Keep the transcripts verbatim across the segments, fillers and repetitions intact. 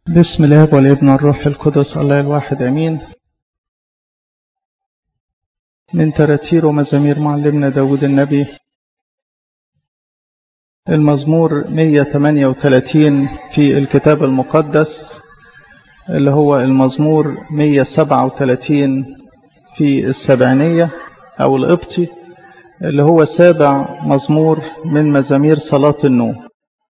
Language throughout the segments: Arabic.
بسم الله والابن الروح القدس الله الواحد امين. من تراتير ومزامير معلمنا داود النبي، المزمور مئة وثمانية وثلاثين في الكتاب المقدس، اللي هو المزمور مئة وسبعة وثلاثين في السبعينية أو القبطي، اللي هو سابع مزمور من مزامير صلاة النوم.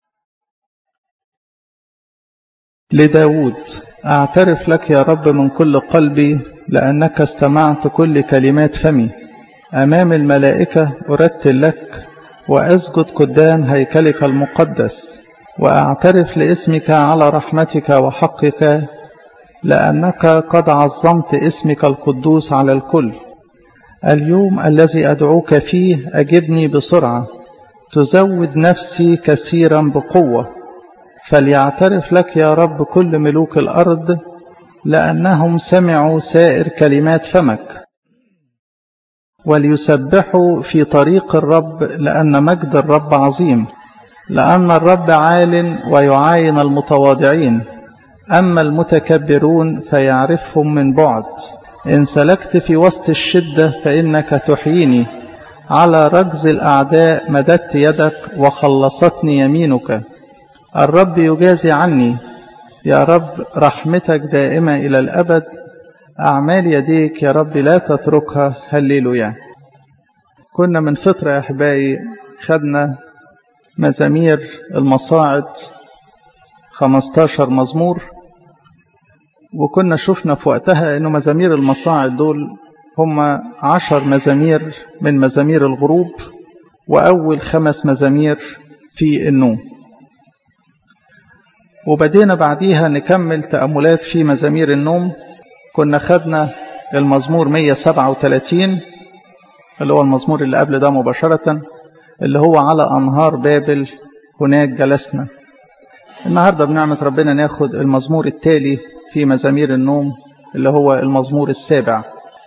لداود: أعترف لك يا رب من كل قلبي، لأنك استمعت كل كلمات فمي. أمام الملائكة أرتل لك، وأسجد قدام هيكلك المقدس، وأعترف لاسمك على رحمتك وحقك، لأنك قد عظمت اسمك القدوس على الكل. اليوم الذي أدعوك فيه أجبني بسرعة، تزود نفسي كثيرا بقوة. فليعترف لك يا رب كل ملوك الأرض، لأنهم سمعوا سائر كلمات فمك. وليسبحوا في طريق الرب، لأن مجد الرب عظيم. لأن الرب عال ويعاين المتواضعين، أما المتكبرون فيعرفهم من بعد. إن سلكت في وسط الشدة فإنك تحييني، على رجز الأعداء مددت يدك وخلصتني يمينك. الرب يجازي عني، يا رب رحمتك دائمة إلى الأبد. أعمال يديك يا رب لا تتركها. هللويا. كنا من فترة يا أحبائي خدنا مزامير المصاعد خمستاشر مزمور، وكنا شفنا في وقتها أنه مزامير المصاعد دول هم عشر مزامير من مزامير الغروب، وأول خمس مزامير في النوم. وبدينا بعديها نكمل تأملات في مزامير النوم. كنا خدنا المزمور مئة وسبعة وثلاثين اللي هو المزمور اللي قبل ده مباشرة، اللي هو على أنهار بابل هناك جلسنا. النهاردة بنعمة ربنا ناخد المزمور التالي في مزامير النوم، اللي هو المزمور السابع.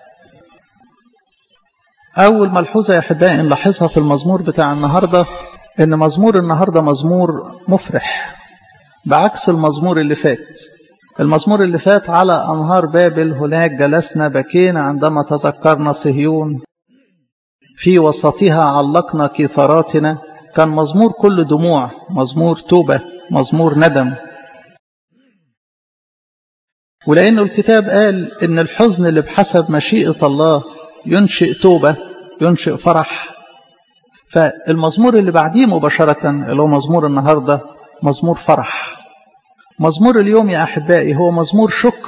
أول ملحوظة يا أحبائي نلاحظها في المزمور بتاع النهاردة، إن مزمور النهاردة مزمور مفرح بعكس المزمور اللي فات. المزمور اللي فات على أنهار بابل هناك جلسنا، بكينا عندما تذكرنا صهيون، في وسطها علقنا كثاراتنا. كان مزمور كل دموع، مزمور توبة، مزمور ندم. ولأنه الكتاب قال إن الحزن اللي بحسب مشيئة الله ينشئ توبة، ينشئ فرح، فالمزمور اللي بعديه مباشرة اللي هو مزمور النهاردة مزمور فرح. مزمور اليوم يا أحبائي هو مزمور شكر،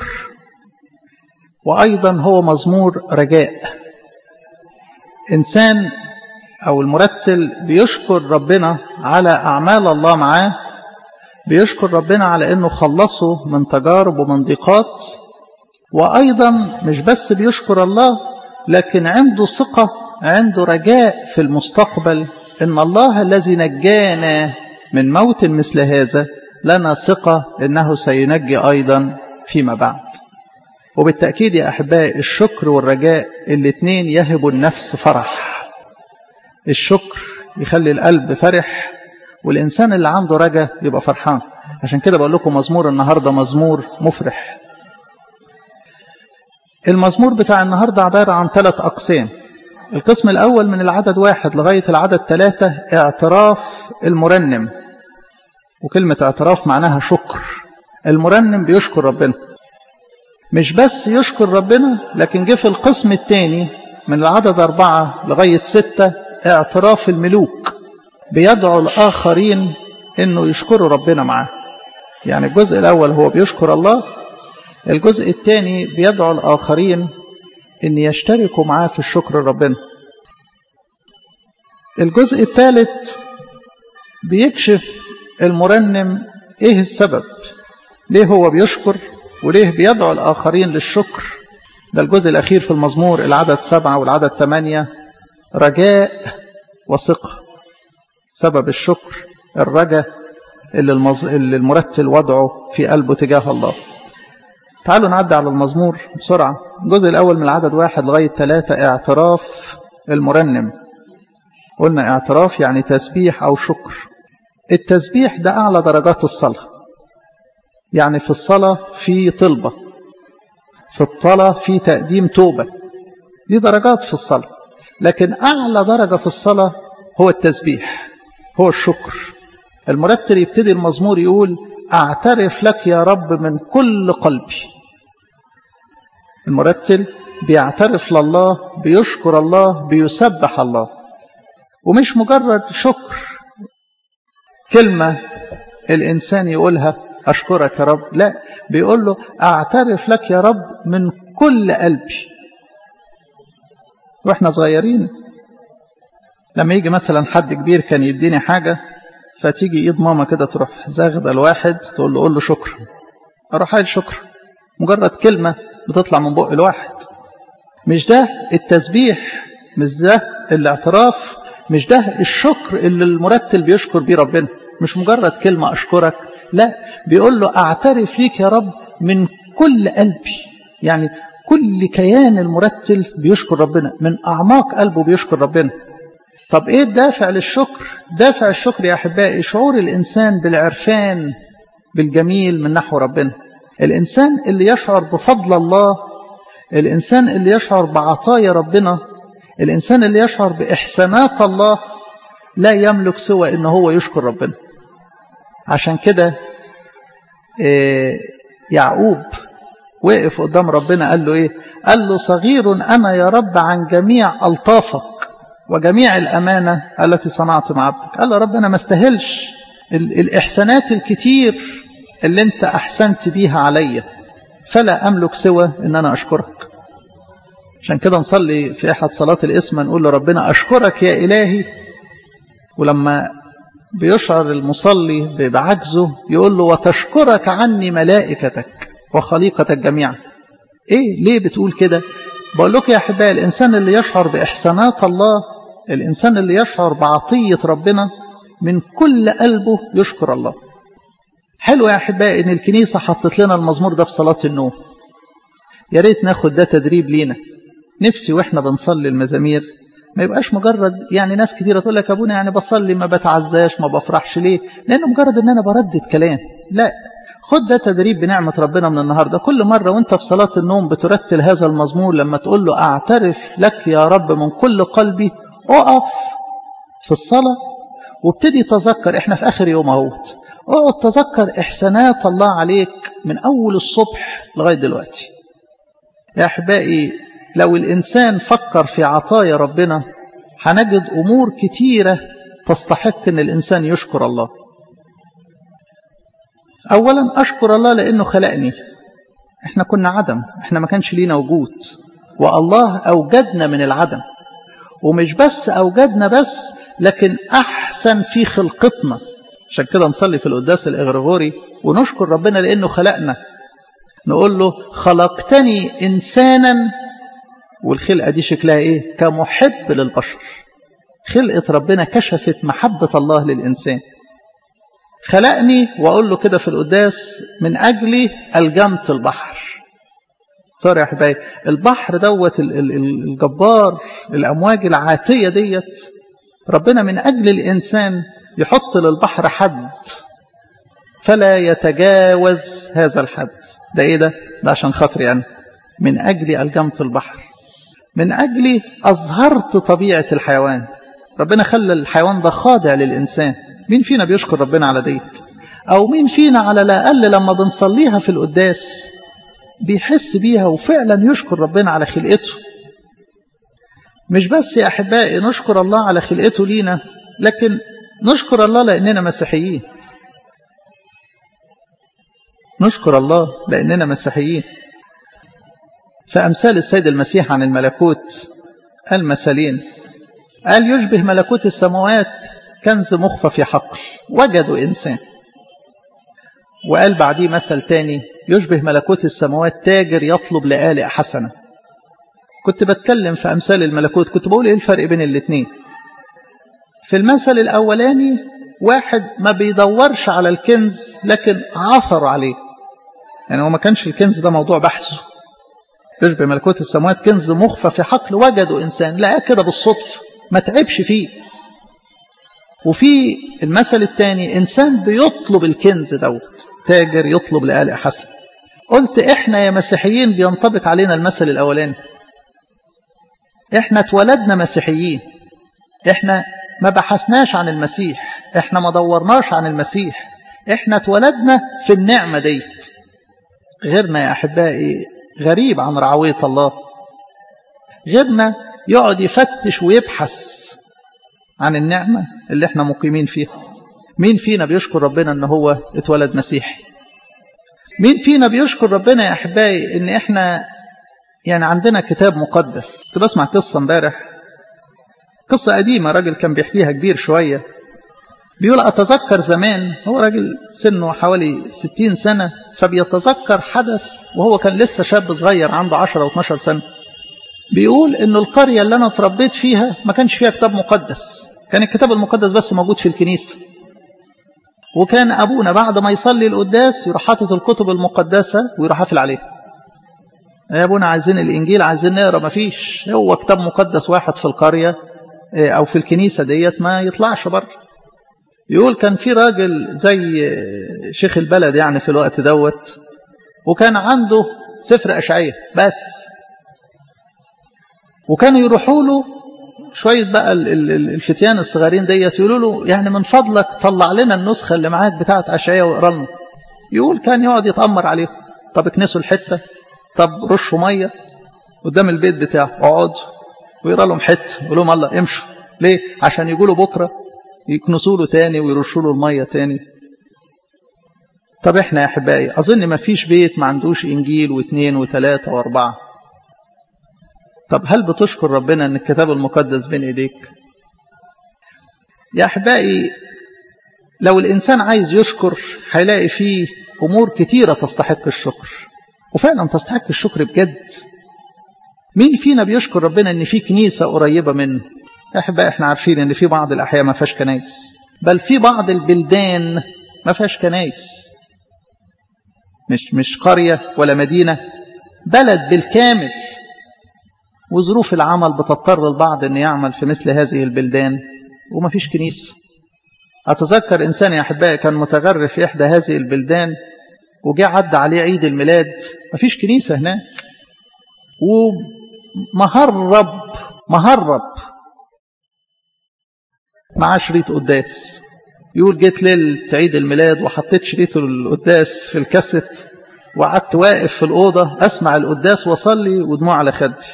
وأيضا هو مزمور رجاء. إنسان أو المرتل بيشكر ربنا على أعمال الله معاه، بيشكر ربنا على أنه خلصه من تجارب ومن ضيقات، وأيضا مش بس بيشكر الله، لكن عنده ثقة، عنده رجاء في المستقبل، إن الله الذي نجانا من موت مثل هذا لنا ثقة إنه سينجي أيضا فيما بعد. وبالتأكيد يا أحبائي الشكر والرجاء الاثنين يهبوا النفس فرح. الشكر يخلي القلب فرح، والإنسان اللي عنده رجاء يبقى فرحان. عشان كده بقول لكم مزمور النهاردة مزمور مفرح. المزمور بتاع النهاردة عبارة عن ثلاث أقسام. القسم الأول من العدد واحد لغاية العدد ثلاثة اعتراف المرنم، وكلمة اعتراف معناها شكر. المرنم بيشكر ربنا، مش بس يشكر ربنا، لكن جه في القسم الثاني من العدد أربعة لغاية ستة اعتراف الملوك، بيدعو الآخرين إنه يشكروا ربنا معاه. يعني الجزء الأول هو بيشكر الله، الجزء الثاني بيدعو الآخرين إن يشتركوا معاه في الشكر ربنا. الجزء الثالث بيكشف المرنم إيه السبب، ليه هو بيشكر وليه بيدعو الآخرين للشكر. ده الجزء الأخير في المزمور العدد سبعة والعدد ثمانية، رجاء وثقة. سبب الشكر الرجاء اللي, المز... اللي المرتل وضعه في قلبه تجاه الله. تعالوا نعدي على المزمور بسرعة. الجزء الأول من العدد واحد لغاية ثلاثة اعتراف المرنم. قلنا اعتراف يعني تسبيح أو شكر. التسبيح ده أعلى درجات الصلاة. يعني في الصلاة في طلبة، في الصلاة في تقديم توبة، دي درجات في الصلاة. لكن أعلى درجة في الصلاة هو التسبيح، هو الشكر. المرتل يبتدي المزمور يقول أعترف لك يا رب من كل قلبي. المرتل بيعترف لله، بيشكر الله، بيسبح الله، ومش مجرد شكر كلمة الإنسان يقولها أشكرك يا رب، لا، بيقول له أعترف لك يا رب من كل قلبي. وإحنا صغيرين لما يجي مثلا حد كبير كان يديني حاجة، فتيجي إيد ماما كده تروح زاغدة الواحد تقول له قول له شكرا، أروح قايل شكرا، مجرد كلمة بتطلع من بق الواحد. مش ده التسبيح، مش ده الاعتراف، مش ده الشكر اللي المرتل بيشكر بيه ربنا، مش مجرد كلمة أشكرك، لا، بيقول له أعترف ليك يا رب من كل قلبي. يعني كل كيان المرتل بيشكر ربنا، من أعماق قلبه بيشكر ربنا. طب إيه الدافع للشكر؟ دافع الشكر يا أحبائي شعور الإنسان بالعرفان بالجميل من نحو ربنا. الإنسان اللي يشعر بفضل الله، الإنسان اللي يشعر بعطايا ربنا، الإنسان اللي يشعر بإحسانات الله، لا يملك سوى إنه هو يشكر ربنا. عشان كده يعقوب وقف قدام ربنا قال له إيه؟ قال له صغير أنا يا رب عن جميع ألطافك وجميع الأمانة التي صنعت مع عبدك. قال له رب أنا ما استاهلش الإحسانات الكتير اللي أنت أحسنت بيها عليا، فلا أملك سوى إن أنا أشكرك. عشان كده نصلي في أحد صلاة الإسمة نقول لربنا أشكرك يا إلهي. ولما بيشعر المصلي بعجزه يقول له وتشكرك عني ملائكتك وخليقتك جميعا. إيه ليه بتقول كده؟ بقول لك يا أحبائي الإنسان اللي يشعر بإحسانات الله، الإنسان اللي يشعر بعطية ربنا من كل قلبه يشكر الله. حلو يا أحبائي إن الكنيسة حطت لنا المزمور ده في صلاة النوم. يا ريت ناخد ده تدريب لينا. نفسي وإحنا بنصلي المزامير ما يبقاش مجرد يعني ناس كتيرة تقول لك أبونا يعني بصلي ما بتعزاش ما بفرحش ليه؟ لأنه مجرد إن أنا بردد كلام. لا، خد ده تدريب بنعمة ربنا من النهاردة. كل مرة وانت في صلاة النوم بترتل هذا المزمور، لما تقول له أعترف لك يا رب من كل قلبي، أقف في الصلاة وابتدي تذكر. احنا في آخر يوم اهوت، اقعد تذكر إحسانات الله عليك من أول الصبح لغاية دلوقتي. يا أحبائي لو الإنسان فكر في عطايا ربنا هنجد أمور كتيرة تستحق أن الإنسان يشكر الله. أولا أشكر الله لأنه خلقني. إحنا كنا عدم، إحنا ما كانش لينا وجود، والله أوجدنا من العدم. ومش بس أوجدنا بس، لكن أحسن في خلقتنا. عشان كده نصلي في القداس الإغريغوري ونشكر ربنا لأنه خلقنا. نقول له خلقتني إنسانا، والخلقة دي شكلها إيه؟ كمحب للبشر. خلقة ربنا كشفت محبة الله للإنسان. خلقني وأقول له كده في القداس من أجلي ألجمت البحر. صار يا حبايبي البحر دوت الجبار، الأمواج العاتية ديت، ربنا من أجل الإنسان يحط للبحر حد فلا يتجاوز هذا الحد. ده إيه ده؟ ده عشان خاطري أنا. من أجلي ألجمت البحر، من أجلي أظهرت طبيعة الحيوان. ربنا خلى الحيوان ده خاضع للإنسان. مين فينا بيشكر ربنا على ديت؟ أو مين فينا على الأقل لما بنصليها في القداس بيحس بيها وفعلا يشكر ربنا على خلقته؟ مش بس يا أحبائي نشكر الله على خلقته لينا، لكن نشكر الله لأننا مسيحيين. نشكر الله لأننا مسيحيين. فأمثال السيد المسيح عن الملكوت قال مثالين. قال يشبه ملكوت السماوات كنز مخفى في حقل وجدوا إنسان. وقال بعديه مثل تاني يشبه ملكوت السماوات تاجر يطلب لآلئ حسنة. كنت بتكلم في أمثال الملكوت، كنت بقول إيه الفرق بين الاثنين. في المثل الأولاني واحد ما بيدورش على الكنز لكن عثر عليه، يعني هو ما كانش الكنز ده موضوع بحثه. يشبه ملكوت السماوات كنز مخفى في حقل وجدوا إنسان، لقاه كده بالصدفة ما تعبش فيه. وفي المثل الثاني إنسان بيطلب الكنز دوت، تاجر يطلب لآلئ حسن. قلت إحنا يا مسيحيين بينطبق علينا المثل الأولاني. إحنا اتولدنا مسيحيين، إحنا ما بحثناش عن المسيح، إحنا ما دورناش عن المسيح، إحنا اتولدنا في النعمة ديت. غيرنا يا أحبائي غريب عن رعوية الله، غيرنا يقعد يفتش ويبحث عن النعمة اللي احنا مقيمين فيها. مين فينا بيشكر ربنا ان هو اتولد مسيحي؟ مين فينا بيشكر ربنا يا أحبائي ان احنا يعني عندنا كتاب مقدس؟ كنت بسمع قصة امبارح، قصة قديمة، راجل كان بيحكيها كبير شوية، بيقول أتذكر زمان، هو راجل سنه حوالي ستين سنة، فبيتذكر حدث وهو كان لسه شاب صغير عنده عشرة أو اثناشر سنة. بيقول إن القرية اللي أنا اتربيت فيها ما كانش فيها كتاب مقدس، كان الكتاب المقدس بس موجود في الكنيسة. وكان أبونا بعد ما يصلي القداس يروح حاطط الكتب المقدسة ويروح قافل عليها. يا أبونا عايزين الإنجيل، عايزين نقرأ، ما فيش، هو كتاب مقدس واحد في القرية أو في الكنيسة ديت ما يطلعش بره. يقول كان في راجل زي شيخ البلد يعني في الوقت دوت، وكان عنده سفر أشعية بس، وكانوا يروحوا له شوية بقى الفتيان الصغيرين ديت يقولوا له يعني من فضلك طلع لنا النسخة اللي معاك بتاعة أشعية واقرا لنا. يقول كان يقعد يتأمر عليهم، طب اكنسوا الحتة، طب رشوا مية قدام البيت بتاعه، اقعدوا ويقرا لهم حتة، يقول لهم الله امشوا. ليه؟ عشان يقولوا بكرة يكنسوا له تاني ويرشوا له المية تاني. طب احنا يا أحبائي أظن ما فيش بيت ما عندوش إنجيل واثنين وثلاثة واربعة. طب هل بتشكر ربنا أن الكتاب المقدس بين إيديك؟ يا أحبائي لو الإنسان عايز يشكر هيلاقي فيه أمور كتيرة تستحق الشكر، وفعلا تستحق الشكر بجد. مين فينا بيشكر ربنا أن في كنيسة قريبة منه؟ يا أحبائي احنا عارفين أن في بعض الأحياء ما فيهاش كنايس، بل في بعض البلدان ما فيهاش كنايس، مش مش قرية ولا مدينة، بلد بالكامل. وظروف العمل بتضطر البعض أن يعمل في مثل هذه البلدان وما فيش كنيسة. أتذكر إنسان يا أحبائي كان متغرب في إحدى هذه البلدان، وجاء عدى عليه عيد الميلاد ما فيش كنيسة هناك، ومهرب مهرب مع شريط قداس. يقول جيت ليلة عيد الميلاد وحطيت شريط القداس في الكاسيت وقعدت واقف في الأوضة أسمع القداس وصلي ودموع على خدي.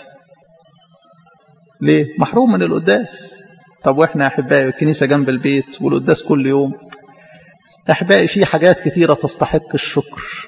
ليه؟ محروم من القداس. طب وإحنا يا أحبائي الكنيسة جنب البيت والقداس كل يوم. أحبائي في حاجات كتيرة تستحق الشكر.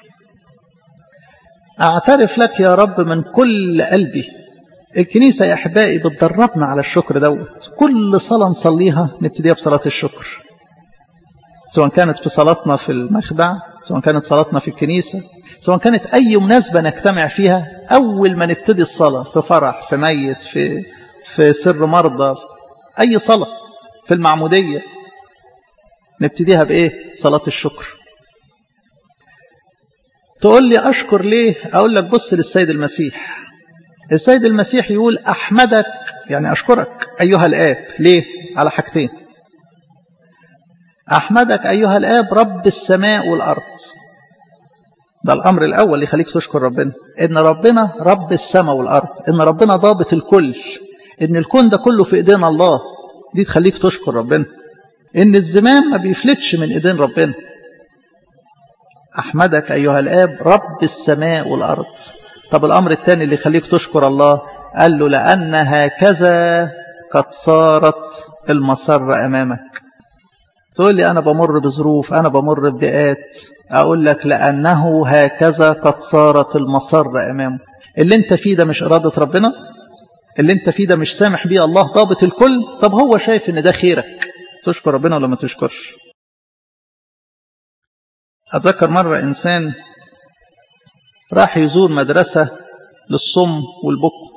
أعترف لك يا رب من كل قلبي، الكنيسة يا أحبائي بتدربنا على الشكر دوت. كل صلاة نصليها نبتديها بصلاة الشكر، سواء كانت في صلاتنا في المخدع، سواء كانت صلاتنا في الكنيسة، سواء كانت أي مناسبة نجتمع فيها. أول ما نبتدي الصلاة في فرح، في ميت، في في سر مرضى، أي صلاة، في المعمودية، نبتديها بإيه؟ صلاة الشكر. تقول لي أشكر ليه؟ أقول لك بص للسيد المسيح. السيد المسيح يقول أحمدك، يعني أشكرك أيها الآب. ليه؟ على حاجتين. أحمدك أيها الآب رب السماء والأرض. ده الأمر الأول اللي يخليك تشكر ربنا، إن ربنا رب السماء والأرض، إن ربنا ضابط الكل، إن الكون ده كله في إيدينا الله. دي تخليك تشكر ربنا، إن الزمان ما بيفلتش من إيدين ربنا. أحمدك أيها الآب رب السماء والأرض. طب الأمر الثاني اللي يخليك تشكر الله، قال له لأن هكذا قد صارت المسر أمامك. تقول لي أنا بمر بظروف، أنا بمر بضيقات، أقول لك لأنه هكذا قد صارت المسر أمامه. اللي انت فيه ده مش إرادة ربنا، اللي انت فيه ده مش سامح بيه الله ضابط الكل. طب هو شايف ان ده خيرك، تشكر ربنا ولا ما تشكرش؟ أتذكر مرة إنسان راح يزور مدرسة للصم والبكم،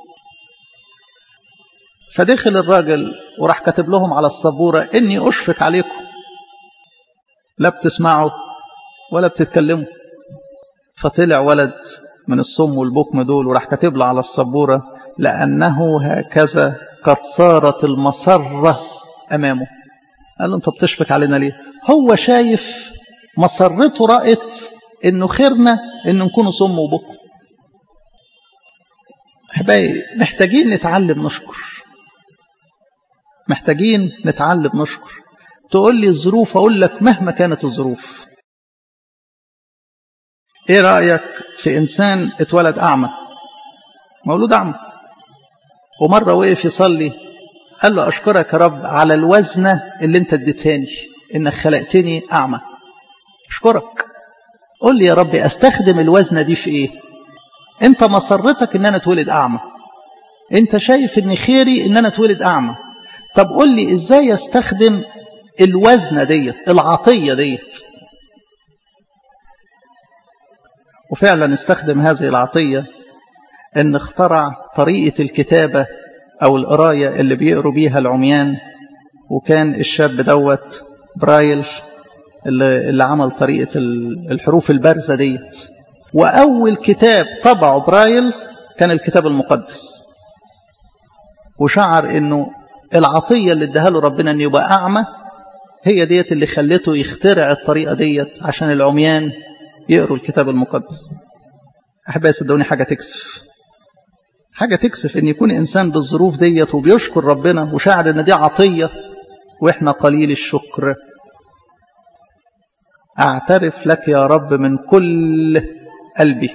فدخل الراجل وراح كاتب لهم على السبورة إني أشفق عليكم، لا بتسمعوا ولا بتتكلموا. فطلع ولد من الصم والبكم دول وراح كاتب له على السبورة لأنه هكذا قد صارت المسرة أمامه. قال له أنت بتشفق علينا ليه؟ هو شايف مسرته رأت إنه خيرنا إنه نكون صم وبكم. أحبائي محتاجين نتعلم نشكر، محتاجين نتعلم نشكر. تقول لي الظروف، أقول لك مهما كانت الظروف. إيه رأيك في إنسان اتولد أعمى، مولود أعمى، ومرة وقف يصلي قال له أشكرك يا رب على الوزنة اللي أنت اديتهاني، إنك خلقتني أعمى، أشكرك. قل لي يا رب أستخدم الوزنة دي في إيه؟ أنت مسرتك إن أنا اتولد أعمى، أنت شايف إن خيري إن أنا اتولد أعمى. طب قل لي إزاي أستخدم الوزنة ديت، العطية ديت. وفعلا استخدم هذه العطية، إن اخترع طريقة الكتابة أو القراية اللي بيقروا بيها العميان. وكان الشاب دوت برايل اللي, اللي عمل طريقة الحروف البارزة ديت. وأول كتاب طبعه برايل كان الكتاب المقدس. وشعر إنه العطية اللي اداها له ربنا إنه يبقى أعمى هي ديت اللي خلته يخترع الطريقة ديت عشان العميان يقروا الكتاب المقدس. أحبائي صدقوني حاجة تكسف، حاجة تكسف إن يكون إنسان بالظروف ديت وبيشكر ربنا وشاعر إن دي عطية وإحنا قليل الشكر. أعترف لك يا رب من كل قلبي.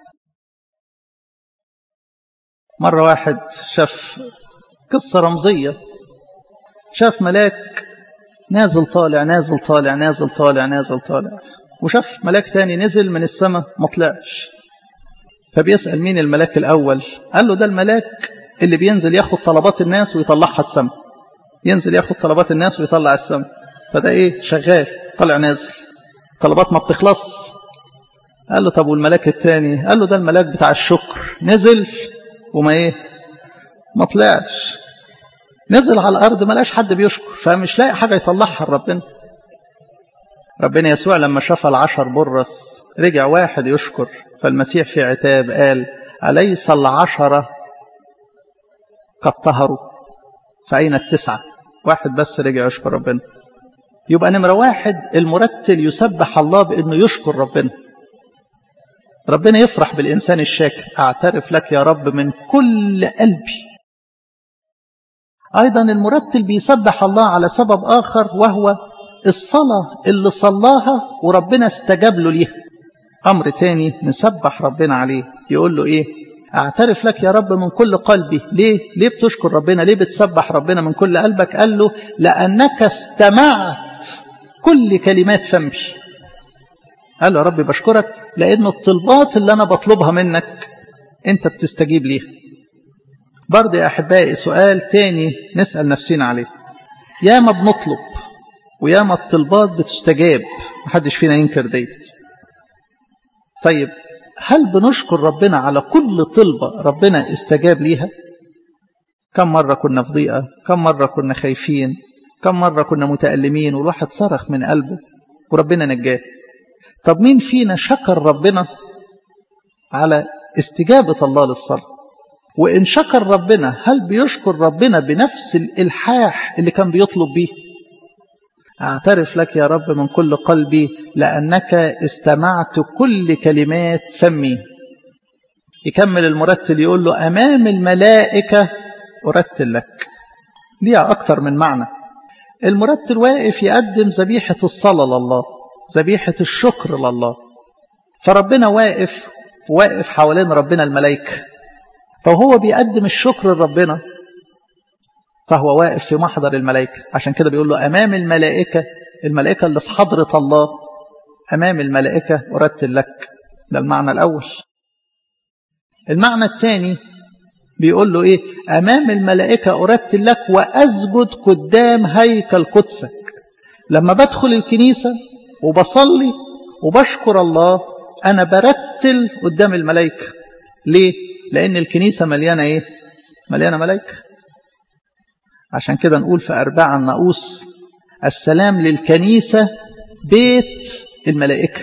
مرة واحد شاف قصة رمزية، شاف ملاك نازل طالع نازل طالع نازل طالع نازل طالع، وشاف ملاك تاني نزل من السماء ما طلعش. فبيسأل مين الملاك الأول؟ قال له ده الملاك اللي بينزل ياخد طلبات الناس ويطلعها السماء، ينزل ياخد طلبات الناس ويطلع السماء. فده ايه؟ شغال طلع نازل، طلبات ما بتخلص. قال له طب والملاك التاني؟ قال له ده الملاك بتاع الشكر، نزل وما ايه؟ ما طلعش، نزل على الأرض ما لقاش حد بيشكر، فمش لاقي حاجة يطلعها لربنا. ربنا يسوع لما شاف العشر برص رجع واحد يشكر، فالمسيح في عتاب قال أليس العشرة قد طهروا فأين التسعة؟ واحد بس رجع يشكر ربنا. يبقى نمرة واحد المرتل يسبح الله بأنه يشكر ربنا. ربنا يفرح بالإنسان الشاكر. أعترف لك يا رب من كل قلبي. أيضا المرتل بيسبح الله على سبب آخر، وهو الصلاة اللي صلاها وربنا استجاب له ليها. أمر تاني نسبح ربنا عليه، يقول له إيه؟ أعترف لك يا رب من كل قلبي. ليه؟ ليه بتشكر ربنا؟ ليه بتسبح ربنا من كل قلبك؟ قال له لأنك استمعت كل كلمات فمي. قال له يا رب بشكرك لأن الطلبات اللي أنا بطلبها منك أنت بتستجيب ليها. برضه يا أحبائي سؤال تاني نسأل نفسنا عليه، يا ما بنطلب ويا ما الطلبات بتستجاب، محدش فينا ينكر ديت. طيب هل بنشكر ربنا على كل طلبة ربنا استجاب ليها؟ كم مرة كنا في ضيقة، كم مرة كنا خايفين، كم مرة كنا متألمين والواحد صرخ من قلبه وربنا نجاه. طب مين فينا شكر ربنا على استجابة الله للصلاة؟ وإن شكر ربنا هل بيشكر ربنا بنفس الإلحاح اللي كان بيطلب بيه؟ أعترف لك يا رب من كل قلبي لأنك استمعت كل كلمات فمي. يكمل المرتل يقول له أمام الملائكة أرتل لك. ليها أكتر من معنى. المرتل واقف يقدم ذبيحة الصلاة لله، ذبيحة الشكر لله. فربنا واقف واقف حوالين ربنا الملائكة، فهو بيقدم الشكر لربنا، فهو واقف في محضر الملائكة. عشان كده بيقول له أمام الملائكة، الملائكة اللي في حضرة الله، أمام الملائكة أرتل لك. ده المعنى الأول. المعنى الثاني بيقول له إيه؟ أمام الملائكة أرتل لك وأسجد قدام هيكل قدسك. لما بدخل الكنيسة وبصلي وبشكر الله أنا برتل قدام الملائكة. ليه؟ لأن الكنيسة مليانة إيه؟ مليانة ملائكة. عشان كده نقول في أربعة الناقوس السلام للكنيسة بيت الملائكة.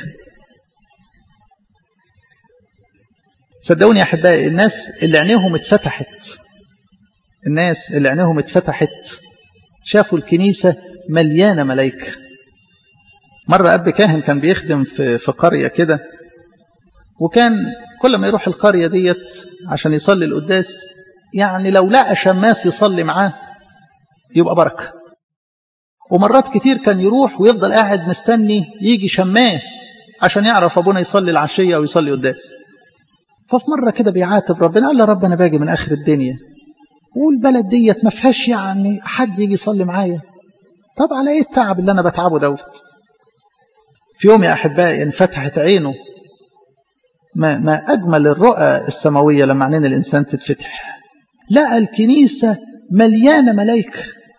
صدقوني يا أحبائي الناس اللي عينيهم اتفتحت، الناس اللي عينيهم اتفتحت شافوا الكنيسة مليانة ملائكة. مرة أب كاهن كان بيخدم في في قرية كده، وكان كل ما يروح القرية ديت عشان يصلي القداس، يعني لو لقى شماس يصلي معاه يبقى بركة. ومرات كتير كان يروح ويفضل قاعد مستني يجي شماس عشان يعرف أبونا يصلي العشية أو يصلي قداس. ففي مرة كده بيعاتب ربنا، قال له رب أنا باجي من آخر الدنيا والبلد ديت ما فيهاش يعني حد يجي يصلي معايا، طب على إيه التعب اللي أنا بتعبه دوت؟ في يوم يا أحبائي انفتحت عينه، ما, ما أجمل الرؤى السماوية لما عينين الإنسان تتفتح، لقى الكنيسة مليانة ملائكة.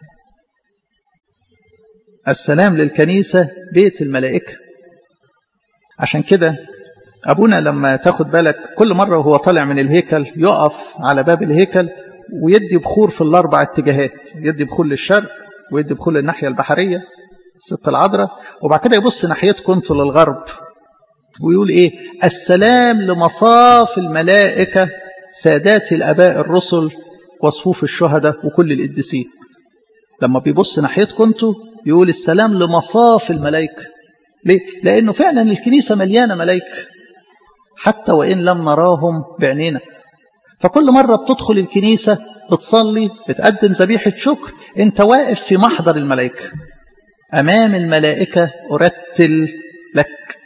السلام للكنيسة بيت الملائكة. عشان كده أبونا لما تاخد بالك كل مرة وهو طالع من الهيكل يقف على باب الهيكل ويدي بخور في الأربع اتجاهات، يدي بخور للشرق ويدي بخور للناحية البحرية الست العذراء، وبعد كده يبص ناحيتكم انتوا للغرب ويقول ايه؟ السلام لمصاف الملائكة سادات الآباء الرسل وصفوف الشهداء وكل القديسين. لما بيبص ناحيتكم انتوا يقول السلام لمصاف الملائكة. ليه؟ لأنه فعلا الكنيسة مليانة ملائكة حتى وإن لم نراهم بعينينا. فكل مرة بتدخل الكنيسة بتصلي بتقدم ذبيحة شكر، انت واقف في محضر الملائكة، أمام الملائكة أرتل لك.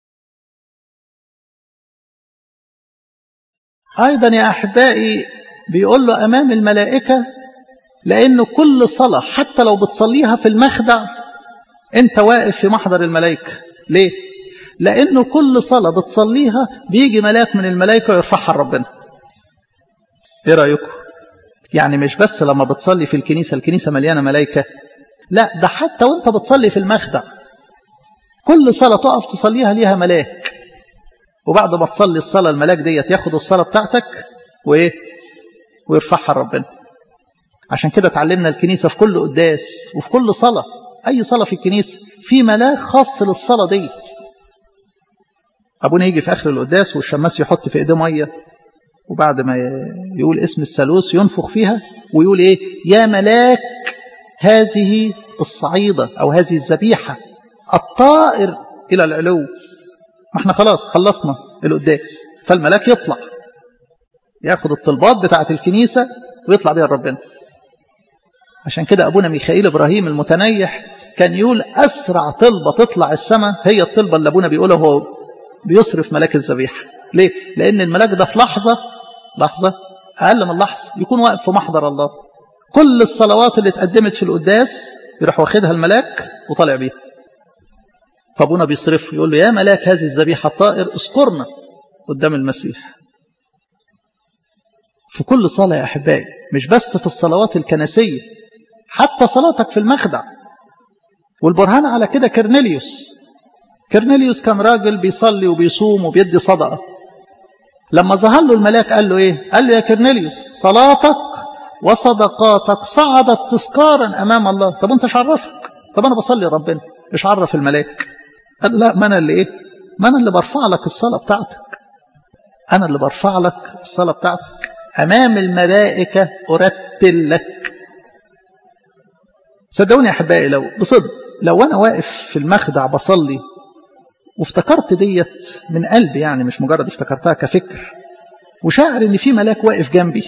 أيضا يا أحبائي بيقول له أمام الملائكة، لأنه كل صلاة حتى لو بتصليها في المخدع أنت واقف في محضر الملائكة. ليه؟ لأنه كل صلاة بتصليها بيجي ملاك من الملائكة ويرفعها لربنا. إيه رأيكم؟ يعني مش بس لما بتصلي في الكنيسة الكنيسة مليانة ملائكة، لا ده حتى وانت بتصلي في المخدع كل صلاة تقف تصليها ليها ملاك، وبعد ما تصلي الصلاة الملاك ديت ياخد الصلاة بتاعتك وإيه؟ ويرفعها ربنا. عشان كده تعلمنا الكنيسة في كل قداس وفي كل صلاة، أي صلاة في الكنيسة في ملاك خاص للصلاة ديت. أبونا يجي في آخر القداس والشماس يحط في إيديه مية، وبعد ما يقول اسم الثالوث ينفخ فيها ويقول إيه؟ يا ملاك هذه الصعيدة أو هذه الذبيحة الطائر إلى العلو. ما احنا خلاص خلصنا القداس، فالملاك يطلع ياخد الطلبات بتاعة الكنيسة ويطلع بيها ربنا. عشان كده أبونا ميخائيل إبراهيم المتنيح كان يقول أسرع طلبة تطلع السماء هي الطلبة اللي أبونا بيقوله هو بيصرف ملاك الذبيحة. ليه؟ لأن الملاك ده في لحظة لحظة أقل من لحظة يكون واقف في محضر الله. كل الصلوات اللي اتقدمت في القداس يروح واخدها الملاك وطالع بيها. فأبونا بيصرف يقول له يا ملاك هذه الذبيحة الطائر اذكرنا قدام المسيح. في كل صلاة يا أحبائي، مش بس في الصلوات الكنسية، حتى صلاتك في المخدع. والبرهان على كده كرنيليوس. كرنيليوس كان راجل بيصلي وبيصوم وبيدي صدقة. لما ظهر له الملاك قال له ايه؟ قال له يا كرنيليوس صلاتك وصدقاتك صعدت تذكارا أمام الله. طب انت عرفك؟ طب انا بصلي ربنا، مش عرف الملاك. قال لا، ما انا اللي ايه؟ ما انا اللي برفع لك الصلاة بتاعتك، انا اللي برفع لك الصلاة بتاعتك أمام الملائكة أرتل لك. صدقوني يا أحبائي، لو بصدق لو أنا واقف في المخدع بصلي وافتكرت ديت من قلبي، يعني مش مجرد افتكرتها كفكر، وشاعر إن في ملاك واقف جنبي،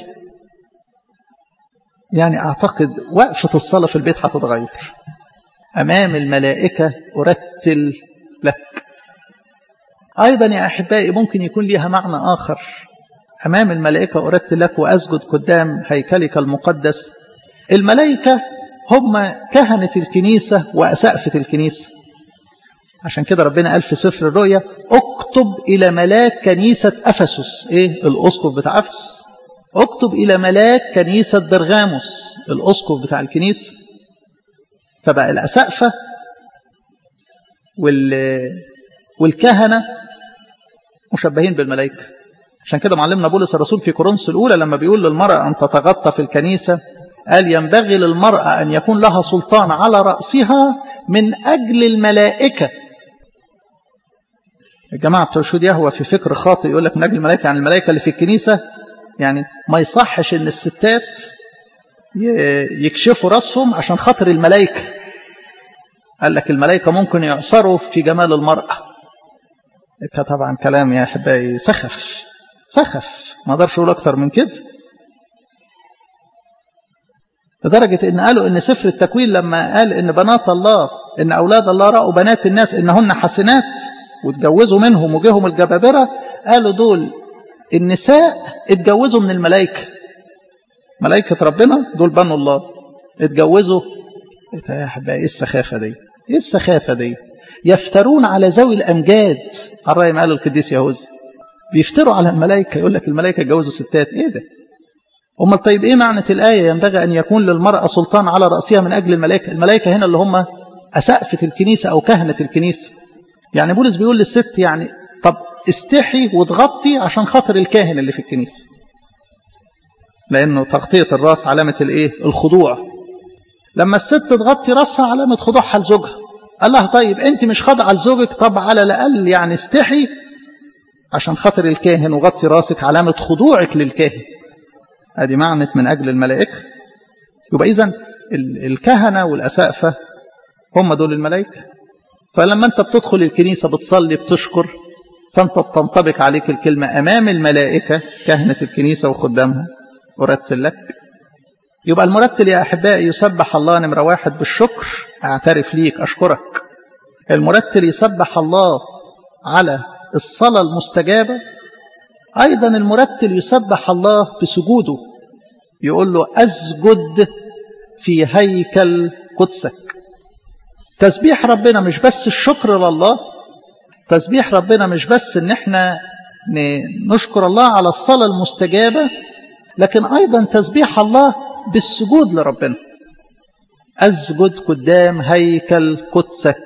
يعني أعتقد وقفة الصلاة في البيت هتتغير. أمام الملائكة أرتل لك. أيضا يا أحبائي ممكن يكون ليها معنى آخر. أمام الملائكة أرتل لك وأسجد قدام هيكلك المقدس. الملائكة هم كهنة الكنيسة وأسقفة الكنيسة. عشان كده ربنا قال في سفر الرؤيا اكتب إلى ملاك كنيسة أفسس. إيه؟ الأسقف بتاع أفسس. اكتب إلى ملاك كنيسة برغاموس، الأسقف بتاع الكنيسة. فبقى الأسقفة وال... والكهنة مشبهين بالملائكة. عشان كده معلمنا بولس الرسول في كورنثوس الأولى لما بيقول للمرأة أن تتغطى في الكنيسة، قال ينبغي للمرأة أن يكون لها سلطان على رأسها من أجل الملائكة. الجماعة بتوع شهود يهوى في فكر خاطئ يقول لك من أجل الملائكة، يعني الملائكة اللي في الكنيسة. يعني ما يصحش أن الستات يكشفوا رأسهم عشان خاطر الملائكة. قال لك الملائكة ممكن يعصروا في جمال المرأة. طبعا كلام يا أحبائي سخف سخف، ما اقدرش اقول اكتر من كده. لدرجة ان قالوا ان سفر التكوين لما قال ان بنات الله، ان اولاد الله رأوا بنات الناس انهن حسنات واتجوزوا منهم وجيهم الجبابرة، قالوا دول النساء اتجوزوا من الملائكة، ملائكة ربنا دول بنوا الله اتجوزوا. يا أحبائي ايه السخافة دي، ايه السخافة دي؟ يفترون على ذوي الأمجاد، على رأي ما قال القديس يهوذا، بيفتروا على الملائكة، يقول لك الملائكة اتجوزوا ستات. ايه ده؟ أمال طيب ايه معنى الآية ينبغي أن يكون للمرأة سلطان على رأسها من أجل الملائكة؟ الملائكة هنا اللي هم أسقفة الكنيسة أو كهنة الكنيسة. يعني بولس بيقول للست يعني طب استحي وتغطي عشان خاطر الكاهن اللي في الكنيسة، لأنه تغطية الرأس علامة الايه؟ الخضوع. لما الست تغطي رأسها علامة خضوعها لزوجها. قال لها طيب انت مش خاضعة لزوجك، طب على الأقل يعني استحي عشان خاطر الكاهن وغطي راسك علامة خضوعك للكاهن. هذه معنى من أجل الملائكة. يبقى إذن الكهنة والأسقفة هم دول الملائكة. فلما أنت بتدخل الكنيسة بتصلي بتشكر، فأنت بتنطبق عليك الكلمة أمام الملائكة كهنة الكنيسة وخدامها أرتل لك. يبقى المرتل يا أحبائي يسبح الله نمرة واحد بالشكر، أعترف ليك أشكرك. المرتل يسبح الله على الصلاة المستجابة. أيضا المرتل يسبح الله بسجوده، يقول له أسجد في هيكل قدسك. تسبيح ربنا مش بس الشكر لله، تسبيح ربنا مش بس ان احنا نشكر الله على الصلاة المستجابة، لكن أيضا تسبيح الله بالسجود لربنا. أسجد قدام هيكل قدسك.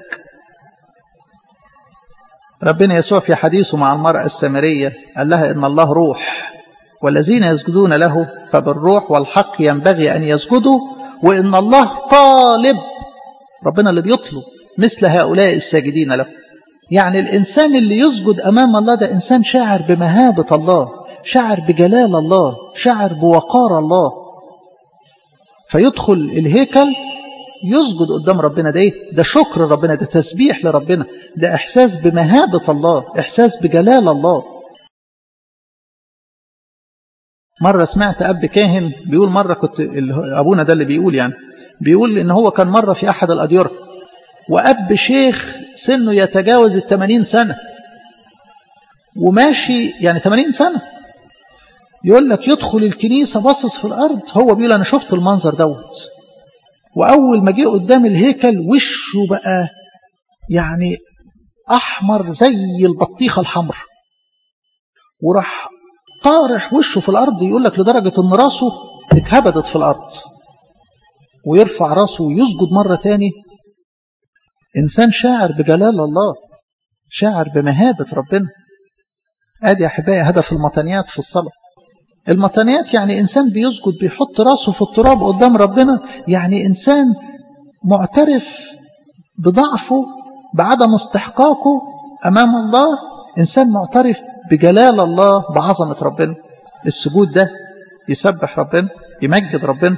ربنا يسوع في حديثه مع المرأة السامرية قال لها إن الله روح، والذين يسجدون له فبالروح والحق ينبغي أن يسجدوا، وإن الله طالب، ربنا اللي بيطلب مثل هؤلاء الساجدين له. يعني الإنسان اللي يسجد أمام الله ده إنسان شاعر بمهابة الله، شاعر بجلال الله، شاعر بوقار الله، فيدخل الهيكل يسجد قدام ربنا. ده ايه؟ ده شكر ربنا، ده تسبيح لربنا، ده احساس بمهابة الله، احساس بجلال الله. مرة سمعت اب كاهن بيقول، مرة كنت ابونا ده اللي بيقول يعني بيقول ان هو كان مرة في احد الاديرة، واب شيخ سنه يتجاوز الثمانين سنة وماشي يعني ثمانين سنة، يقول لك يدخل الكنيسة باصص في الارض. هو بيقول انا شفت المنظر دوت، وأول ما جه قدام الهيكل وشه بقى يعني أحمر زي البطيخة الحمر، وراح طارح وشه في الأرض، يقول لك لدرجة أن راسه اتهبدت في الأرض، ويرفع راسه ويسجد مرة تاني. إنسان شاعر بجلال الله، شاعر بمهابة ربنا. آدي يا أحبائي هدف المطانيات في الصلاة. المطانيات يعني إنسان بيسجد، بيحط راسه في التراب قدام ربنا، يعني إنسان معترف بضعفه، بعدم استحقاقه أمام الله، إنسان معترف بجلال الله، بعظمة ربنا. السجود ده يسبح ربنا، يمجد ربنا.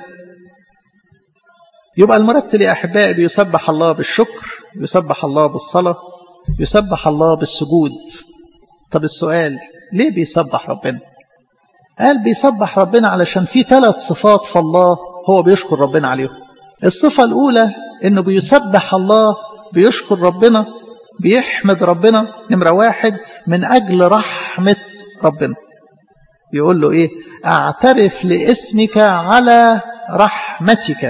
يبقى المرتل يا أحبائي بيسبح الله بالشكر، يسبح الله بالصلاة، يسبح الله بالسجود. طب السؤال ليه بيسبح ربنا؟ قال بيسبح ربنا علشان في ثلاث صفات في الله هو بيشكر ربنا عليهم. الصفة الأولى إنه بيسبح الله، بيشكر ربنا، بيحمد ربنا نمرة واحد من أجل رحمة ربنا. يقول له إيه؟ أعترف لاسمك على رحمتك.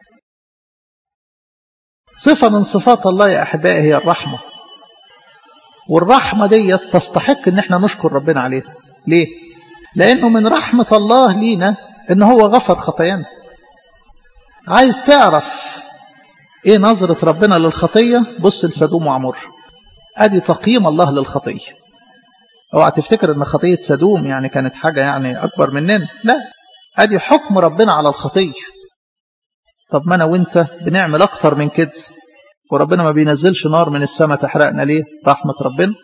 صفة من صفات الله يا أحبائي هي الرحمة، والرحمة دي تستحق إن احنا نشكر ربنا عليها. ليه؟ لأنه من رحمة الله لينا إن هو غفر خطايانا. عايز تعرف إيه نظرة ربنا للخطية؟ بص لسدوم وعمور، أدي تقييم الله للخطية. اوعى تفتكر إن خطية سدوم يعني كانت حاجة يعني أكبر مننا، لا، أدي حكم ربنا على الخطية. طب ما أنا وإنت بنعمل أكتر من كده، وربنا ما بينزلش نار من السماء تحرقنا ليه؟ رحمة ربنا.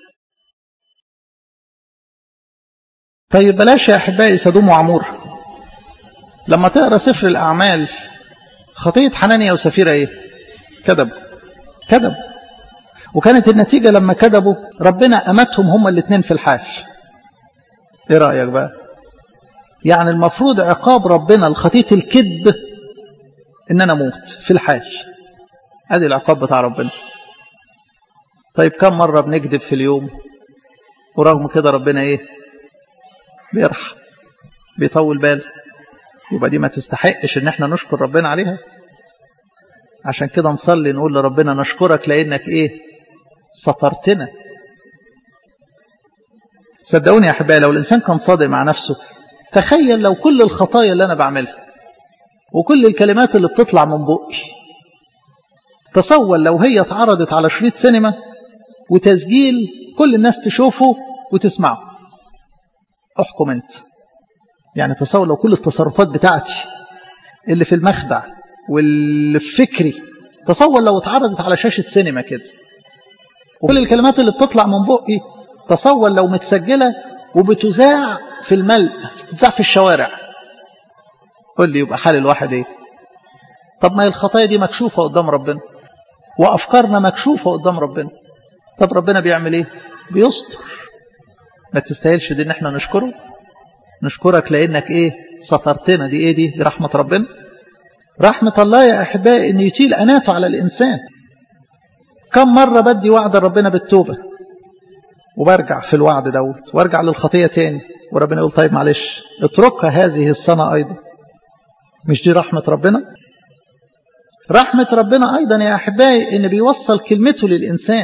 طيب بلاش يا أحبائي سدوم وعمور، لما تقرأ سفر الأعمال خطية حنانيا وسفيرة إيه؟ كذبوا كذبوا وكانت النتيجة لما كذبوا ربنا أمتهم هما الاثنين في الحال. إيه رأيك بقى؟ يعني المفروض عقاب ربنا لخطية الكذب إن أنا موت في الحال. هذه العقاب بتاع ربنا. طيب كم مرة بنكذب في اليوم ورغم كده ربنا إيه؟ بيرحم بيطول بال. يبقى دي ما تستحقش إن احنا نشكر ربنا عليها. عشان كده نصلي نقول لربنا نشكرك لأنك إيه؟ سترتنا. صدقوني يا أحبائي لو الإنسان كان صادق مع نفسه تخيل لو كل الخطايا اللي أنا بعملها وكل الكلمات اللي بتطلع من بقي تصور لو هي اتعرضت على شريط سينما وتسجيل كل الناس تشوفه وتسمعه. احكم انت. يعني تصور لو كل التصرفات بتاعتي اللي في المخدع واللي في فكري تصور لو اتعرضت على شاشة سينما كده وكل الكلمات اللي بتطلع من بقي تصور لو متسجلة وبتذاع في الملء بتذاع في الشوارع. قل لي يبقى حال الواحد ايه؟ طب ما هي الخطايا دي مكشوفة قدام ربنا وأفكارنا مكشوفة قدام ربنا. طب ربنا بيعمل ايه؟ بيستر. ما تستاهلش دي ان احنا نشكره. نشكرك لانك ايه؟ سترتنا. دي ايه دي؟ دي رحمة ربنا. رحمة الله يا احبائي ان يطيل اناته على الانسان. كم مرة بدي وعد ربنا بالتوبة وبرجع في الوعد دوت وارجع للخطية تاني وربنا يقول طيب معلش اتركها هذه السنة ايضا. مش دي رحمة ربنا؟ رحمة ربنا ايضا يا احبائي ان بيوصل كلمته للانسان.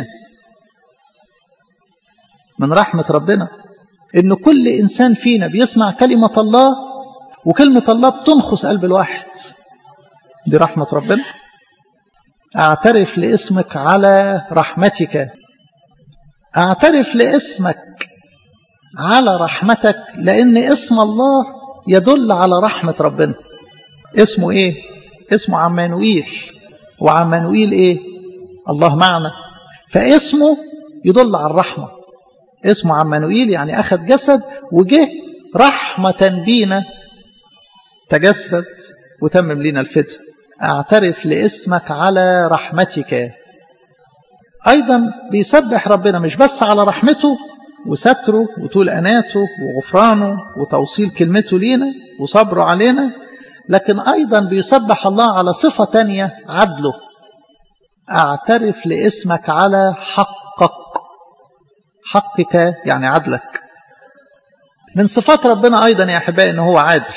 من رحمة ربنا ان كل انسان فينا بيسمع كلمة الله وكلمة الله بتنخس قلب الواحد. دي رحمة ربنا. اعترف لاسمك على رحمتك. اعترف لاسمك على رحمتك لان اسم الله يدل على رحمة ربنا. اسمه ايه؟ اسمه عمانوئيل. وعمانوئيل ايه؟ الله معنا. فاسمه يدل على الرحمة. اسمه عمانوئيل يعني أخذ جسد وجه رحمة بينا تجسد وتمم لنا الفداء. أعترف لاسمك على رحمتك. أيضا بيسبح ربنا مش بس على رحمته وستره وطول أناته وغفرانه وتوصيل كلمته لينا وصبره علينا، لكن أيضا بيسبح الله على صفة تانية عدله. أعترف لاسمك على حقك. حقك يعني عدلك. من صفات ربنا أيضا يا أحبائي أنه هو عادل.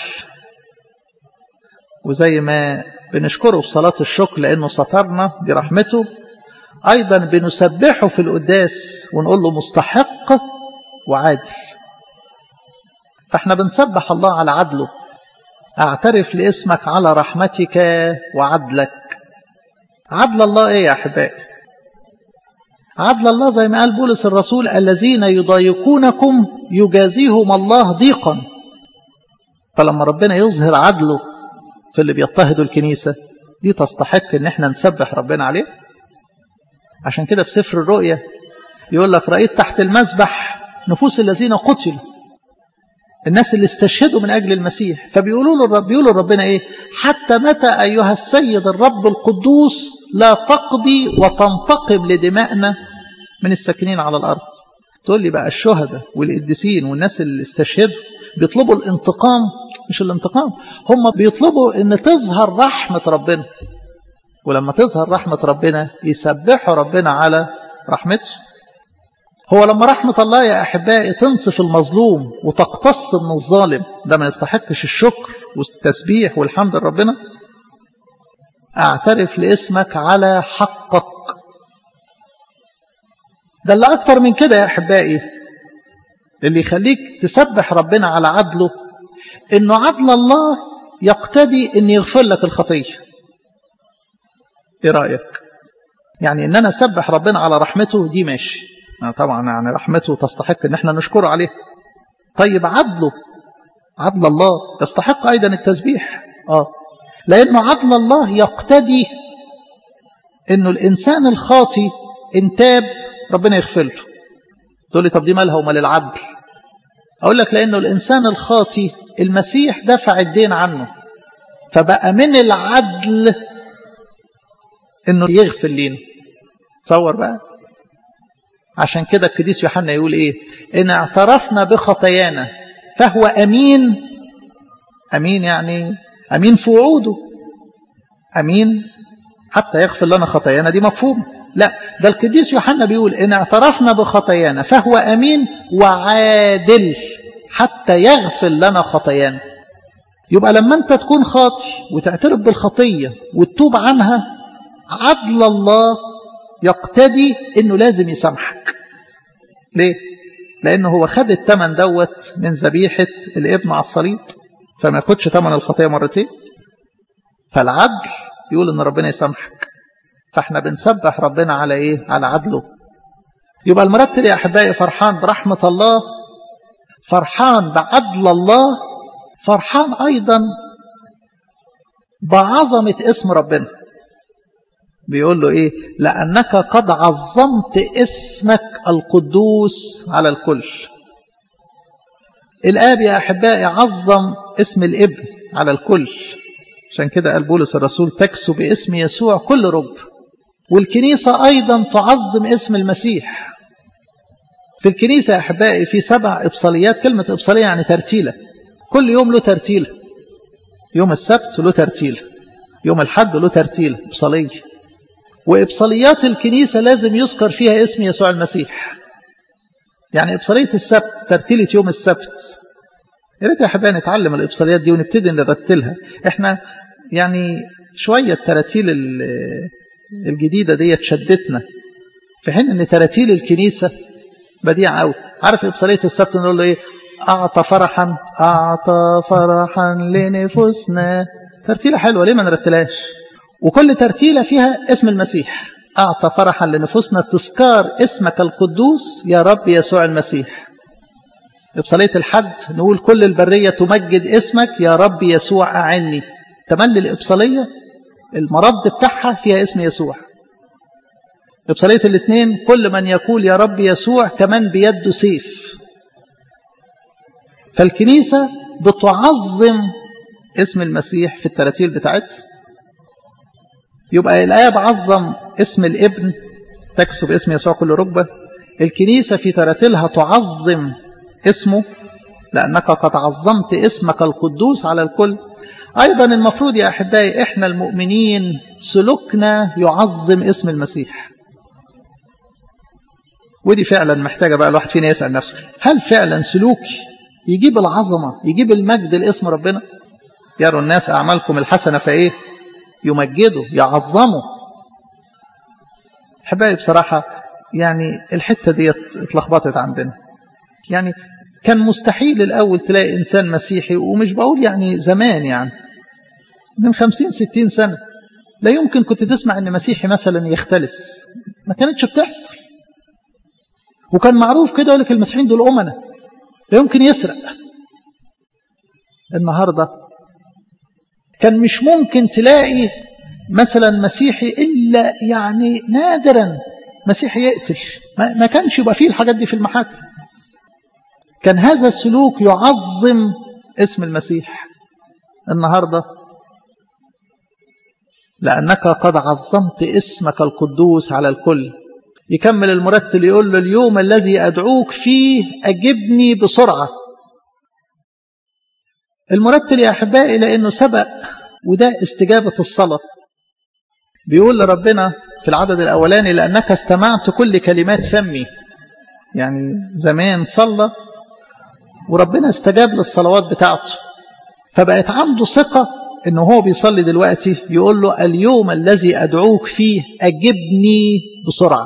وزي ما بنشكره في صلاة الشكر لأنه سترنا دي رحمته، أيضا بنسبحه في القداس ونقول له مستحق وعادل. فاحنا بنسبح الله على عدله. أعترف لاسمك على رحمتك وعدلك. عدل الله إيه يا أحبائي؟ عدل الله زي ما قال بولس الرسول الذين يضايقونكم يجازيهم الله ضيقا. فلما ربنا يظهر عدله في اللي بيضطهدوا الكنيسة دي تستحق ان احنا نسبح ربنا عليه. عشان كده في سفر الرؤيا يقول لك رأيت تحت المذبح نفوس الذين قتلوا، الناس اللي استشهدوا من أجل المسيح. فبيقولوا له الرب بيقولوا ربنا ايه؟ حتى متى أيها السيد الرب القدوس لا تقضي وتنتقم لدمائنا من الساكنين على الأرض. تقول لي بقى الشهداء والقديسين والناس اللي استشهدوا بيطلبوا الانتقام؟ مش الانتقام، هم بيطلبوا ان تظهر رحمة ربنا. ولما تظهر رحمة ربنا يسبحوا ربنا على رحمته. هو لما رحمة الله يا أحبائي تنصف المظلوم وتقتص من الظالم، ده ما يستحقش الشكر والتسبيح والحمد لربنا. أعترف لاسمك على حقك. ده اللي أكتر من كده يا أحبائي اللي يخليك تسبح ربنا على عدله، إنه عدل الله يقتدي إن يغفر لك الخطية. إيه رأيك؟ يعني إن أنا أسبح ربنا على رحمته دي ماشي، طبعا يعني رحمته تستحق إن احنا نشكره عليه. طيب عدله، عدل الله يستحق أيضا التسبيح. آه لأنه عدل الله يقتدي إنه الإنسان الخاطي إن تاب ربنا يغفر له. تقول لي طب دي مالها ومال العدل؟ أقول لك لأنه الإنسان الخاطي المسيح دفع الدين عنه فبقى من العدل انه يغفر لنا. تصور بقى. عشان كده القديس يوحنا يقول ايه؟ ان اعترفنا بخطايانا فهو امين. امين يعني امين في وعوده، امين حتى يغفر لنا خطايانا، دي مفهوم. لا، ده القديس يوحنا بيقول ان اعترفنا بخطايانا فهو امين وعادل حتى يغفر لنا خطايانا. يبقى لما انت تكون خاطي وتعترف بالخطية وتتوب عنها، عدل الله يقتدي انه لازم يسامحك. ليه؟ لانه هو خد الثمن دوت من ذبيحة الابن على الصليب، فما ياخدش ثمن الخطية مرتين. فالعدل يقول ان ربنا يسامحك، فاحنا بنسبح ربنا على ايه؟ على عدله. يبقى المرتل يا احبائي فرحان برحمة الله، فرحان بعدل الله، فرحان ايضا بعظمة اسم ربنا. بيقول له ايه؟ لانك قد عظمت اسمك القدوس على الكل. الاب يا احبائي عظم اسم الابن على الكل، عشان كده قال بولس الرسول تكسو باسم يسوع كل رب. والكنيسة ايضا تعظم اسم المسيح. في الكنيسة يا احبائي في سبع ابصاليات. كلمة ابصالية يعني ترتيلة، كل يوم له ترتيلة. يوم السبت له ترتيلة، يوم الحد له ترتيلة ابصالية. وإبصاليات الكنيسة لازم يذكر فيها اسم يسوع المسيح. يعني إبصالية السبت ترتيلة يوم السبت. يا ريت يا أحبائي نتعلم الإبصاليات دي ونبتدي نرتلها. إحنا يعني شوية التراتيل الجديدة دي شدتنا، في حين أن تراتيل الكنيسة بديعة أوي. عارف إبصالية السبت نقول له إيه؟ أعطى فرحا أعطى فرحا لنفوسنا. ترتيلة حلوة، ليه ما نرتلهاش؟ وكل ترتيلة فيها اسم المسيح. أعطى فرحا لنفوسنا تذكار اسمك القدوس يا رب يسوع المسيح. بصلاة الحد نقول كل البرية تمجد اسمك يا رب يسوع أعني. تملي الإبصالية المرض بتاعها فيها اسم يسوع. بصلاة الاثنين كل من يقول يا رب يسوع كمان بيده سيف. فالكنيسة بتعظم اسم المسيح في التراتيل بتاعتها. يبقى الآب عظم اسم الابن تكسب اسم يسوع كل ركبة. الكنيسة في تراتيلها تعظم اسمه لأنك قد عظمت اسمك القدوس على الكل. أيضا المفروض يا أحبائي إحنا المؤمنين سلوكنا يعظم اسم المسيح. ودي فعلا محتاجة بقى الواحد فينا يسأل نفسه، هل فعلا سلوكي يجيب العظمة يجيب المجد لاسم ربنا؟ يروا الناس أعمالكم الحسنة فإيه؟ يمجدوا يعظموا. أحبائي بصراحة يعني الحتة دي اتلخبطت عندنا. يعني كان مستحيل الأول تلاقي إنسان مسيحي، ومش بقول يعني زمان، يعني من خمسين ستين سنة لا يمكن كنت تسمع أن مسيحي مثلا يختلس. ما كانتش بتحصل. وكان معروف كده يقول لك المسيحيين دول أمنا، لا يمكن يسرق. النهاردة كان مش ممكن تلاقي مثلا مسيحي إلا يعني نادرا مسيحي يقتل. ما كانش يبقى فيه الحاجات دي في المحاكم. كان هذا السلوك يعظم اسم المسيح. النهاردة لأنك قد عظمت اسمك القدوس على الكل. يكمل المرتل يقول له اليوم الذي أدعوك فيه أجبني بسرعة. المرتل يا أحبائي لأنه سبق وده استجابة الصلاة. بيقول لربنا في العدد الأولاني لأنك استمعت كل كلمات فمي. يعني زمان صلى وربنا استجاب للصلوات بتاعته، فبقت عنده ثقة إنه هو بيصلي دلوقتي يقول له اليوم الذي أدعوك فيه أجبني بسرعة.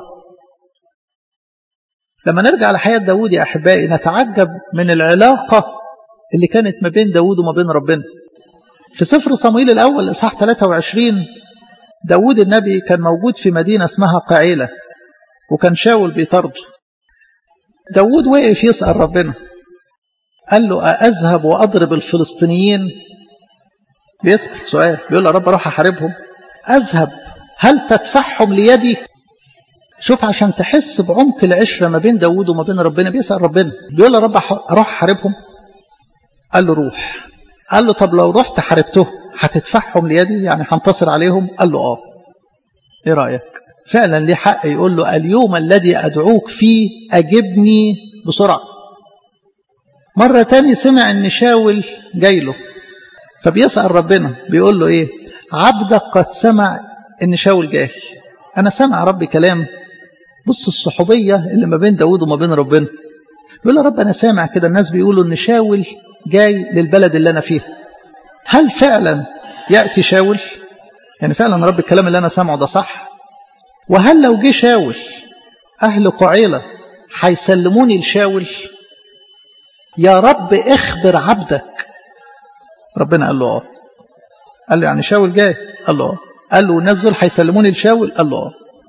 لما نرجع لحياة داود يا أحبائي نتعجب من العلاقة اللي كانت ما بين داود وما بين ربنا. في سفر صموئيل الأول إصحاح ثلاثة وعشرين داود النبي كان موجود في مدينة اسمها قعيلة، وكان شاول بيطرده. داود وقف يسأل ربنا، قال له أذهب وأضرب الفلسطينيين؟ بيسأل سؤال، بيقول له رب أروح أحاربهم؟ أذهب، هل تدفعهم ليدي؟ شوف عشان تحس بعمق العشرة ما بين داود وما بين ربنا. بيسأل ربنا بيقول له رب أروح أحاربهم؟ قال له روح. قال له طب لو رحت حاربته هتدفعهم ليدي، يعني هنتصر عليهم؟ قال له آه. إيه رأيك؟ فعلا ليه حق يقول له اليوم الذي أدعوك فيه أجبني بسرعة. مرة تاني سمع أن شاول جاي له، فبيسأل ربنا بيقول له إيه؟ عبدك قد سمع أن شاول جاي. أنا سمع ربي كلام. بص الصحوبية اللي ما بين داود وما بين ربنا. بيقول له رب أنا سامع كده الناس بيقولوا أن شاول جاي للبلد اللي أنا فيها. هل فعلا يأتي شاول؟ يعني فعلا رب الكلام اللي أنا سامعه ده صح؟ وهل لو جه شاول أهل قعيلة هيسلموني لشاول؟ يا رب اخبر عبدك. ربنا قال له آه. قال له يعني شاول جاي؟ قال له آه. قال له الناس دول هيسلموني لشاول؟ قال له آه.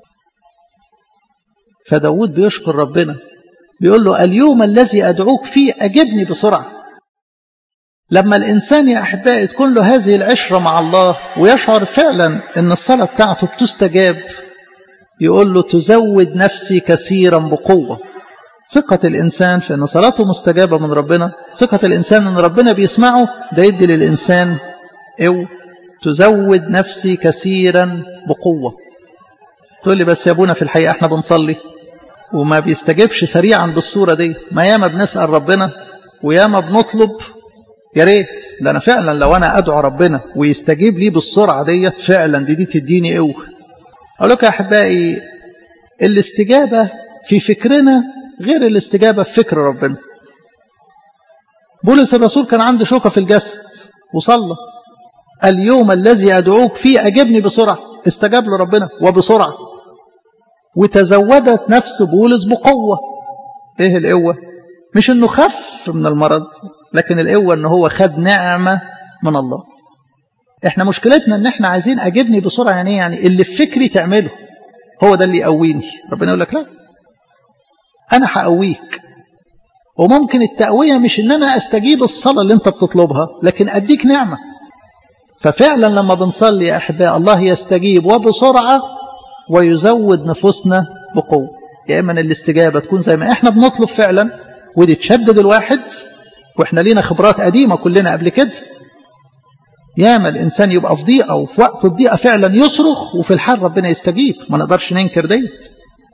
فداود بيشكر ربنا بيقول له اليوم الذي أدعوك فيه أجبني بسرعة. لما الإنسان يا أحبائي تكون له هذه العشرة مع الله ويشعر فعلا أن الصلاة بتاعته بتستجاب، يقول له تزود نفسي كثيرا بقوة. ثقة الإنسان في أن صلاته مستجابة من ربنا، ثقة الإنسان أن ربنا بيسمعه، ده يدي للإنسان أو تزود نفسي كثيرا بقوة. تقول لي بس يا ابونا في الحقيقة احنا بنصلي وما بيستجبش سريعا بالصورة دي. ما ياما بنسأل ربنا وياما بنطلب، يا ريت ده أنا فعلا لو أنا أدعو ربنا ويستجيب لي بالسرعة دي فعلا دي دي تديني قوة. أقول لك يا أحبائي الاستجابة في فكرنا غير الاستجابة في فكر ربنا. بولس الرسول كان عنده شوكة في الجسد وصلى اليوم الذي أدعوك فيه أجبني بسرعة. استجاب له ربنا وبسرعة، وتزودت نفس بولس بقوة. إيه القوة؟ مش إنه خف من المرض، لكن القوة إنه هو خد نعمة من الله. إحنا مشكلتنا إن إحنا عايزين أجبني بسرعة. يعني يعني اللي في فكري تعمله هو ده اللي يقويني. ربنا يقول لك لا، أنا هقويك. وممكن التقوية مش إن أنا أستجيب الصلاة اللي أنت بتطلبها، لكن أديك نعمة. ففعلا لما بنصلي يا أحباء الله يستجيب وبسرعة ويزود نفوسنا بقوة. يا إما الاستجابة تكون زي ما إحنا بنطلب فعلا ودي تشدد الواحد، وإحنا لينا خبرات قديمة كلنا قبل كده. ياما الإنسان يبقى في ضيقة وفي وقت الضيقة فعلا يصرخ وفي الحال ربنا يستجيب. ما نقدرش ننكر ديت.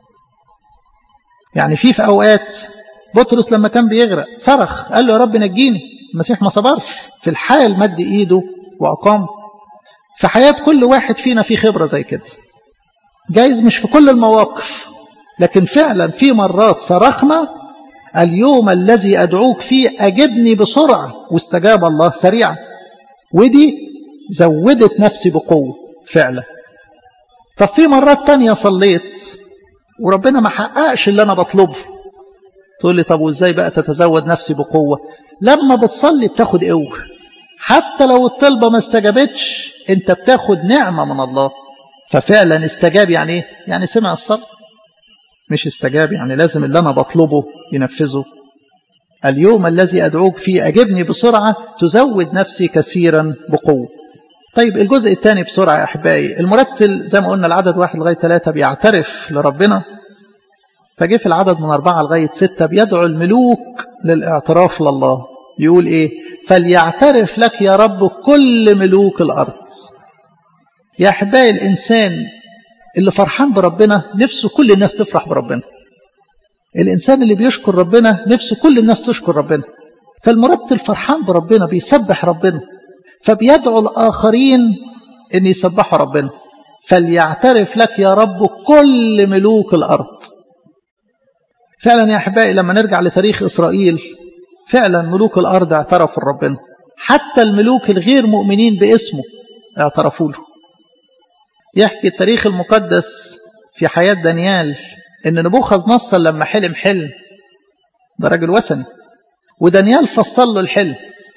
يعني في في أوقات بطرس لما كان بيغرق صرخ قال له يا رب نجيني. المسيح ما صبرش، في الحال مد إيده وأقام. في حياة كل واحد فينا في خبرة زي كده. جايز مش في كل المواقف، لكن فعلا في مرات صرخنا اليوم الذي أدعوك فيه أجبني بسرعة، واستجاب الله سريعا. ودي زودت نفسي بقوة فعلا. طب في مرات تانية صليت وربنا ما حققش اللي أنا بطلبه. تقول لي طب وإزاي بقى تتزود نفسي بقوة؟ لما بتصلي بتاخد قوة، حتى لو الطلبة ما استجابتش انت بتاخد نعمة من الله. ففعلا استجاب يعني ايه؟ يعني سمع الصلاة. مش استجاب يعني لازم اللي أنا بطلبه ينفذه. اليوم الذي أدعوك فيه أجبني بسرعة تزود نفسي كثيرا بقوة. طيب الجزء الثاني بسرعة يا أحبائي. المرتل زي ما قلنا العدد واحد لغاية ثلاثة بيعترف لربنا، فجي في العدد من أربعة لغاية ستة بيدعو الملوك للاعتراف لله. يقول إيه؟ فليعترف لك يا رب كل ملوك الأرض. يا أحبائي الإنسان اللي فرحان بربنا نفسه كل الناس تفرح بربنا. الإنسان اللي بيشكر ربنا نفسه كل الناس تشكر ربنا. فالمرتل فرحان بربنا بيسبح ربنا، فبيدعو الآخرين أن يسبحوا ربنا. فليعترف لك يا رب كل ملوك الأرض. فعلا يا أحبائي لما نرجع لتاريخ إسرائيل فعلا ملوك الأرض اعترفوا لربنا. حتى الملوك الغير مؤمنين باسمه اعترفوا له. يحكي التاريخ المقدس في حياة دانيال ان نبوخذ نصر لما حلم حلم، ده راجل وثني، ودانيال فصل له الحلم.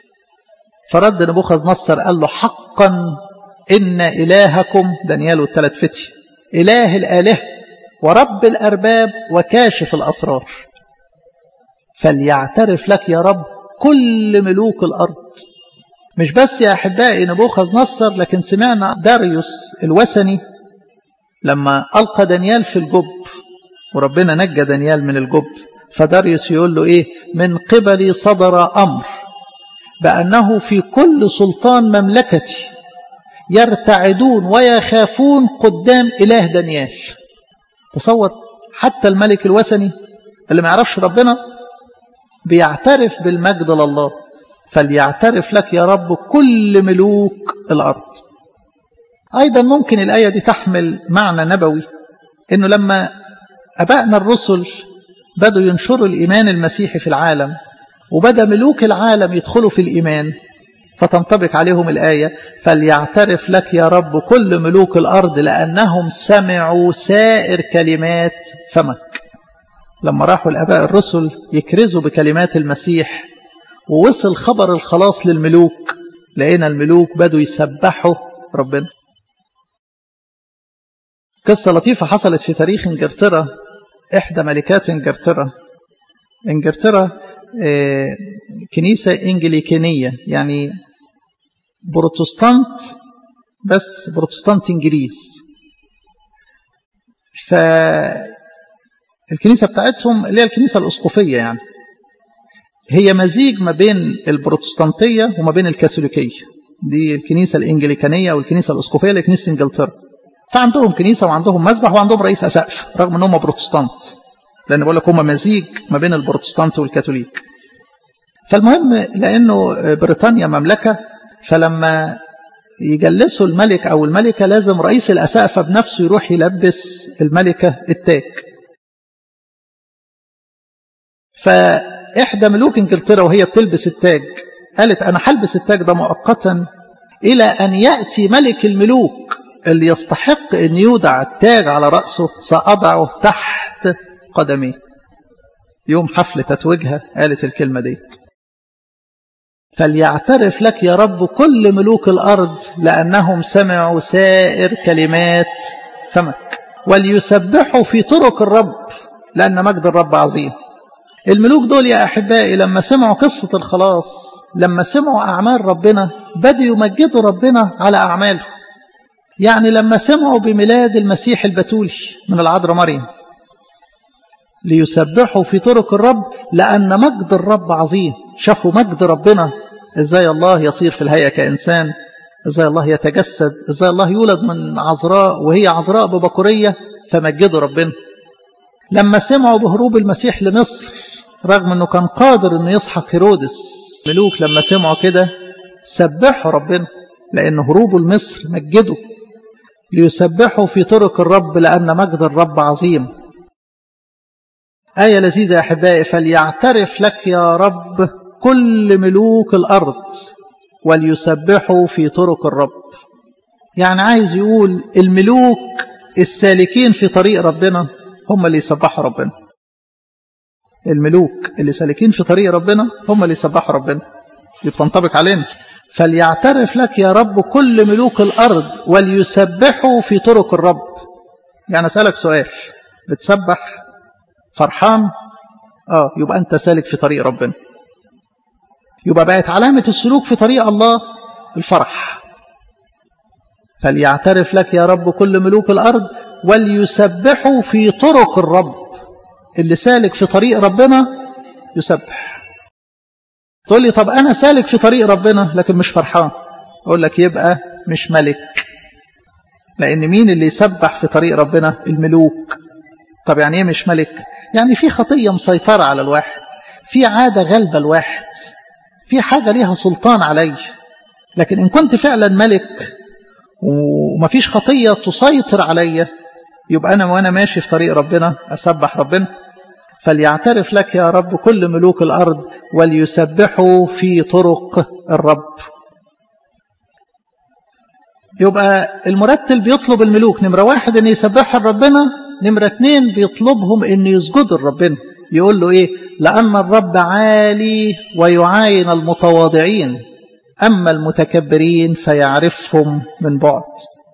فرد نبوخذ نصر قال له حقا إن إلهكم، دانيال والثلاث فتي، إله الآلهة ورب الأرباب وكاشف الأسرار. فليعترف لك يا رب كل ملوك الأرض. مش بس يا أحبائي نبوخذ نصر، لكن سمعنا داريوس الوثني لما ألقى دانيال في الجب وربنا نجى دانيال من الجب. فداريوس يقول له إيه؟ من قبلي صدر أمر بأنه في كل سلطان مملكتي يرتعدون ويخافون قدام إله دانيال. تصور حتى الملك الوثني اللي ما يعرفش ربنا بيعترف بالمجد لله. فليعترف لك يا رب كل ملوك الأرض. أيضا ممكن الآية دي تحمل معنى نبوي، إنه لما أبائنا الرسل بدوا ينشروا الإيمان المسيحي في العالم وبدأ ملوك العالم يدخلوا في الإيمان، فتنطبق عليهم الآية فليعترف لك يا رب كل ملوك الأرض لأنهم سمعوا سائر كلمات فمك. لما راحوا الآباء الرسل يكرزوا بكلمات المسيح ووصل خبر الخلاص للملوك، لقينا الملوك بدوا يسبحوا ربنا. قصة لطيفة حصلت في تاريخ انجلترا. إحدى ملكات انجلترا انجلترا كنيسة إنجليكانية، يعني بروتستانت بس بروتستانت إنجليز. فالكنيسة بتاعتهم اللي هي الكنيسة الأسقفية، يعني هي مزيج ما بين البروتستانتية وما بين الكاثوليكية. دي الكنيسة الإنجليكانية والكنيسة الأسقفية لكنيسة إنجلترا. فعندهم كنيسة وعندهم مسبح وعندهم رئيس أسقف رغم أنهم بروتستانت، لأن بقول لك هم مزيج ما بين البروتستانت والكاثوليك. فالمهم لأنه بريطانيا مملكة، فلما يجلسوا الملك أو الملكة لازم رئيس الأسقفة بنفسه يروح يلبس الملكة التاج. فإحدى ملوك إنجلترا وهي بتلبس التاج قالت أنا هلبس التاج ده مؤقتا إلى أن يأتي ملك الملوك اللي يستحق أن يودع التاج على رأسه، سأضعه تحت قدمي. يوم حفل تتويجها قالت الكلمة دي فليعترف لك يا رب كل ملوك الأرض لأنهم سمعوا سائر كلمات فمك وليسبحوا في طرق الرب لأن مجد الرب عظيم. الملوك دول يا أحبائي لما سمعوا قصة الخلاص، لما سمعوا أعمال ربنا، بدوا يمجدوا ربنا على أعماله. يعني لما سمعوا بميلاد المسيح البتولي من العذراء مريم، ليسبحوا في طرق الرب لأن مجد الرب عظيم. شافوا مجد ربنا، إزاي الله يصير في الهيئة كإنسان، إزاي الله يتجسد، إزاي الله يولد من عذراء وهي عذراء ببكورية، فمجدوا ربنا. لما سمعوا بهروب المسيح لمصر رغم أنه كان قادر أنه يسحق هيرودس، ملوك لما سمعوا كده سبحوا ربنا لأن هروبه لمصر مجدوا. ليسبحوا في طرق الرب لأن مجد الرب عظيم. آية لذيذة يا أحبائي، فليعترف لك يا رب كل ملوك الأرض وليسبحوا في طرق الرب. يعني عايز يقول الملوك السالكين في طريق ربنا هم اللي يسبحوا ربنا. الملوك اللي سالكين في طريق ربنا هم اللي يسبحوا ربنا، اللي بتنطبق علينا. فليعترف لك يا رب كل ملوك الأرض وليسبحوا في طرق الرب. يعني أسألك سؤال، بتسبح فرحان؟ آه يبقى أنت سالك في طريق ربنا. يبقى بقت علامة السلوك في طريق الله الفرح. فليعترف لك يا رب كل ملوك الأرض وليسبحوا في طرق الرب. اللي سالك في طريق ربنا يسبح. تقول لي طب أنا سالك في طريق ربنا لكن مش فرحان، أقول لك يبقى مش ملك. لأن مين اللي يسبح في طريق ربنا؟ الملوك. طب يعني إيه مش ملك؟ يعني في خطية مسيطرة على الواحد، في عادة غلبة الواحد، في حاجة ليها سلطان علي. لكن إن كنت فعلا ملك ومفيش خطية تسيطر علي، يبقى أنا وأنا ماشي في طريق ربنا أسبح ربنا. فليعترف لك يا رب كل ملوك الأرض وليسبحوا في طرق الرب. يبقى المرتل بيطلب الملوك نمرة واحد أن يسبحوا ربنا، نمرة اتنين بيطلبهم أن يسجدوا لربنا. يقول له إيه؟ لأن الرب عالي ويعاين المتواضعين أما المتكبرين فيعرفهم من بعد.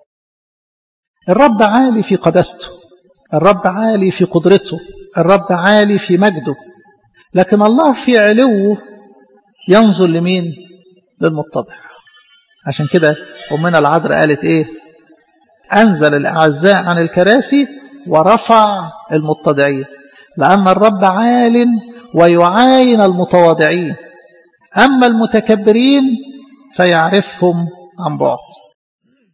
الرب عالي في قدسته، الرب عالي في قدرته، الرب عالي في مجده. لكن الله في علوه ينظر لمين؟ للمتضع. عشان كده أمنا العذراء قالت إيه؟ أنزل الأعزاء عن الكراسي ورفع المتضعين. لأن الرب عال ويعاين المتواضعين أما المتكبرين فيعرفهم عن بعد.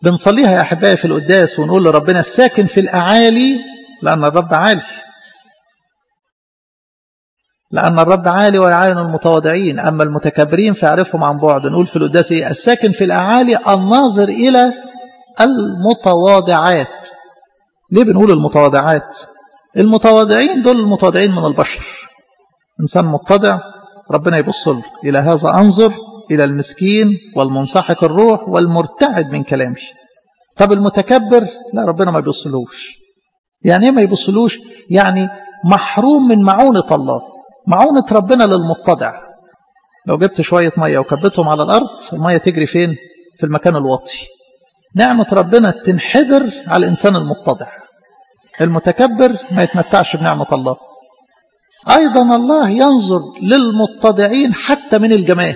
بنصليها يا أحبائي في القداس ونقول لربنا الساكن في الأعالي، لأن الرب عالي، لأن الرب عالي ويعاين المتواضعين، أما المتكبرين فيعرفهم عن بعد. نقول في القداس إيه؟ الساكن في الأعالي الناظر إلى المتواضعات. ليه بنقول المتواضعات؟ المتواضعين دول المتواضعين من البشر. إنسان متضع ربنا يبص له، إلى هذا أنظر، إلى المسكين والمنسحق الروح والمرتعد من كلامي. طب المتكبر لا، ربنا ما يبصلوش. يعني ايه ما يبصلوش؟ يعني محروم من معونة الله. معونة ربنا للمتضع. لو جبت شوية مية وكبتهم على الأرض، المية تجري فين؟ في المكان الواطي. نعمة ربنا تنحدر على الإنسان المتضع. المتكبر ما يتمتعش بنعمة الله. أيضا الله ينظر للمتضعين حتى من الجماد.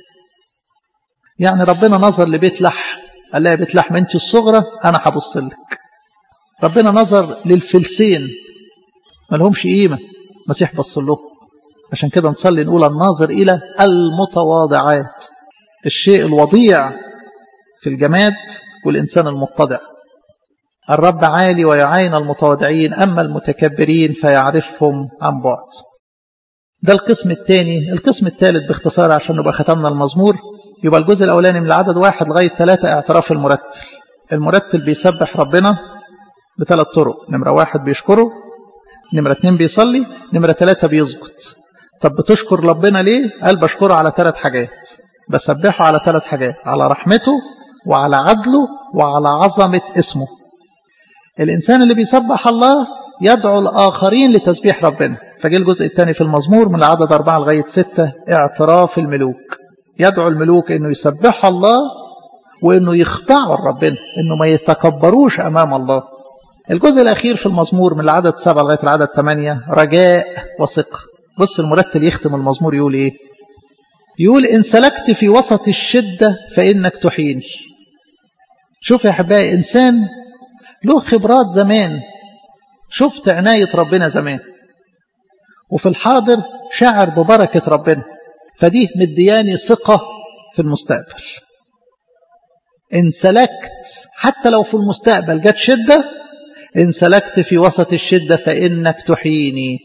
يعني ربنا نظر لبيت لحم، قال لها يا بيت لحم انت الصغرى انا هبص لك. ربنا نظر للفلسين ما لهمش قيمه، المسيح بص له. عشان كده نصلي نقول الناظر الى المتواضعات، الشيء الوضيع في الجماد والانسان المتضع. الرب عالي ويعاين المتواضعين، اما المتكبرين فيعرفهم عن بعد. ده القسم الثاني. القسم الثالث باختصار عشان نبقى ختمنا المزمور. يبقى الجزء الأولاني من العدد واحد لغاية ثلاثة اعتراف المرتل. المرتل بيسبح ربنا بثلاث طرق. نمرة واحد بيشكره، نمرة اتنين بيصلي، نمرة ثلاثة بيسجد. طب بتشكر ربنا ليه؟ قال بشكره على ثلاث حاجات، بسبحه على ثلاث حاجات: على رحمته وعلى عدله وعلى عظمة اسمه. الإنسان اللي بيسبح الله يدعو الآخرين لتسبيح ربنا. فجي الجزء الثاني في المزمور من العدد أربعة لغاية ستة اعتراف الملوك. يدعو الملوك انه يسبحوا الله وانه يخضعوا لربنا، انه ما يتكبروش امام الله. الجزء الاخير في المزمور من العدد سبعة لغايه العدد ثمانية رجاء وثقه. بص المرتل يختم المزمور يقول ايه؟ يقول ان سلكت في وسط الشده فانك تحييني. شوف يا احبائي، انسان له خبرات زمان، شفت عنايه ربنا زمان، وفي الحاضر شعر ببركه ربنا، فدي مدياني ثقة في المستقبل. إن سلكت حتى لو في المستقبل جت شدة، إن سلكت في وسط الشدة فإنك تحييني.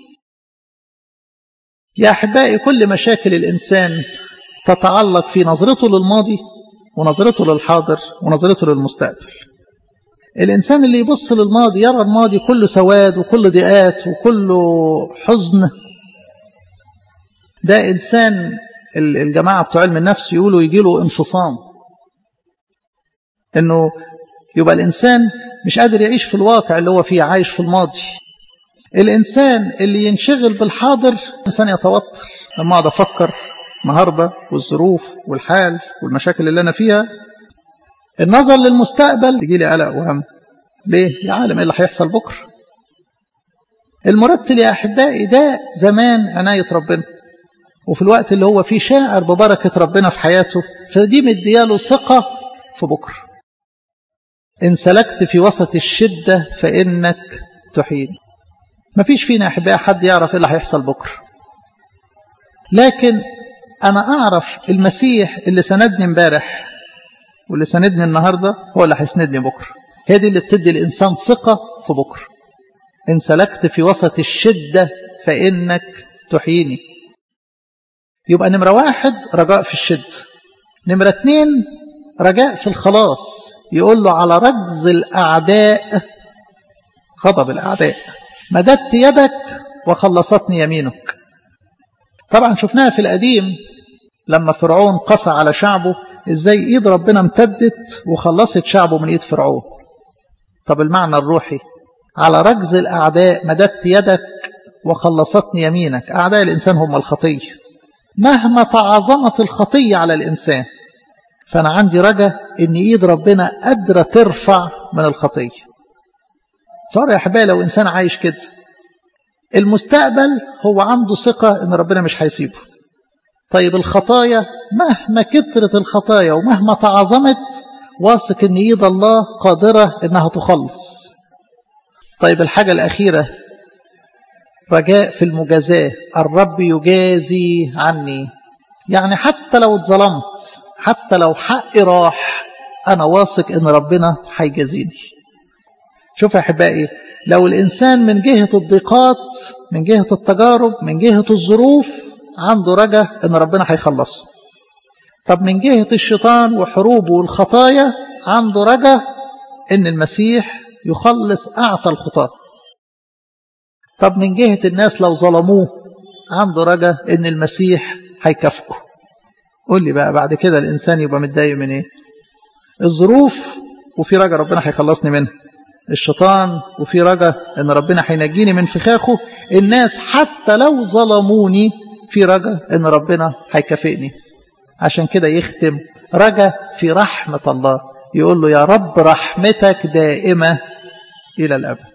يا أحبائي، كل مشاكل الإنسان تتعلق في نظرته للماضي ونظرته للحاضر ونظرته للمستقبل. الإنسان اللي يبص للماضي يرى الماضي كله سواد وكله ضيقات وكله حزن. ده إنسان الجماعة بتوع علم النفس يقولوا يجي له انفصام، إنه يبقى الإنسان مش قادر يعيش في الواقع اللي هو فيه، عايش في الماضي. الإنسان اللي ينشغل بالحاضر إنسان يتوتر. لما أقعد أفكر النهارده والظروف والحال والمشاكل اللي أنا فيها، النظر للمستقبل يجي لي قلق وهم. ليه؟ يا عالم إيه اللي هيحصل بكرة. المرتل يا أحبائي ده زمان عناية ربنا، وفي الوقت اللي هو فيه شاعر ببركة ربنا في حياته، فدي مدياله ثقة في بكرة. إن سلكت في وسط الشدة فإنك تحييني. مفيش فينا يا أحبائي حد يعرف إيه اللي هيحصل بكرة، لكن أنا أعرف المسيح اللي سندني امبارح واللي سندني النهاردة هو اللي هيسندني بكرة. هي دي اللي بتدي الإنسان ثقة في بكرة. إن سلكت في وسط الشدة فإنك تحييني. يبقى نمرة واحد رجاء في الشدة. نمرة اتنين رجاء في الخلاص. يقول له على رجز الأعداء غضب الأعداء مددت يدك وخلصتني يمينك. طبعا شفناها في القديم لما فرعون قسى على شعبه، ازاي ايد ربنا امتدت وخلصت شعبه من ايد فرعون. طب المعنى الروحي على رجز الأعداء مددت يدك وخلصتني يمينك. أعداء الإنسان هم الخطية. مهما تعظمت الخطية على الإنسان، فأنا عندي رجاء إن إيد ربنا قادرة ترفع من الخطية. صار يا أحبائي لو إنسان عايش كده، المستقبل هو عنده ثقة إن ربنا مش هيسيبه. طيب الخطايا مهما كترت الخطايا ومهما تعظمت، واثق إن إيد الله قادرة إنها تخلص. طيب الحاجة الأخيرة رجاء في المجازاة. الرب يجازي عني. يعني حتى لو اتظلمت، حتى لو حقي راح، أنا واثق إن ربنا هيجازيني. شوف يا أحبائي، لو الإنسان من جهة الضيقات، من جهة التجارب، من جهة الظروف عنده رجاء إن ربنا هيخلصه. طب من جهة الشيطان وحروبه والخطايا عنده رجاء إن المسيح يخلص أعطى الخطاة. طب من جهة الناس لو ظلموه عنده رجاء إن المسيح هيكافئه. قول لي بقى بعد كده الإنسان يبقى متضايق من إيه؟ الظروف وفي رجاء ربنا هيخلصني منها، الشيطان وفي رجاء إن ربنا هينجيني من فخاخه، الناس حتى لو ظلموني في رجاء إن ربنا هيكافئني. عشان كده يختم رجاء في رحمة الله، يقول له يا رب رحمتك دائمة إلى الأبد.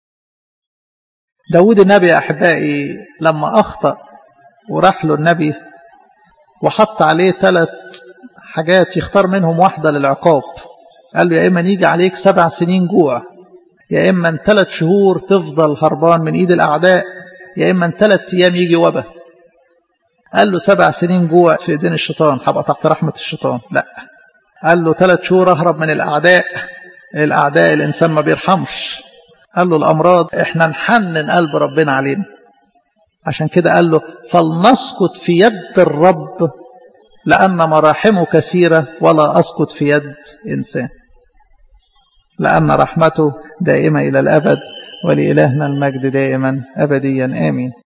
داود النبي يا أحبائي لما أخطأ وراح له النبي وحط عليه ثلاث حاجات يختار منهم واحدة للعقاب، قال له يا إما نيجي عليك سبع سنين جوع، يا إما ثلاث شهور تفضل هربان من إيد الأعداء، يا إما ثلاث أيام يجي وبا. قال له سبع سنين جوع في إيدين الشيطان، هبقى تحت رحمة الشيطان؟ لا. قال له ثلاث شهور أهرب من الأعداء، الأعداء الإنسان ما بيرحمش. قال له الأمراض إحنا نحنن قلب ربنا علينا. عشان كده قال له فلنسقط في يد الرب لأن مراحمه كثيرة ولا أسقط في يد إنسان، لأن رحمته دائمة إلى الأبد، ولإلهنا المجد دائما أبديا آمين.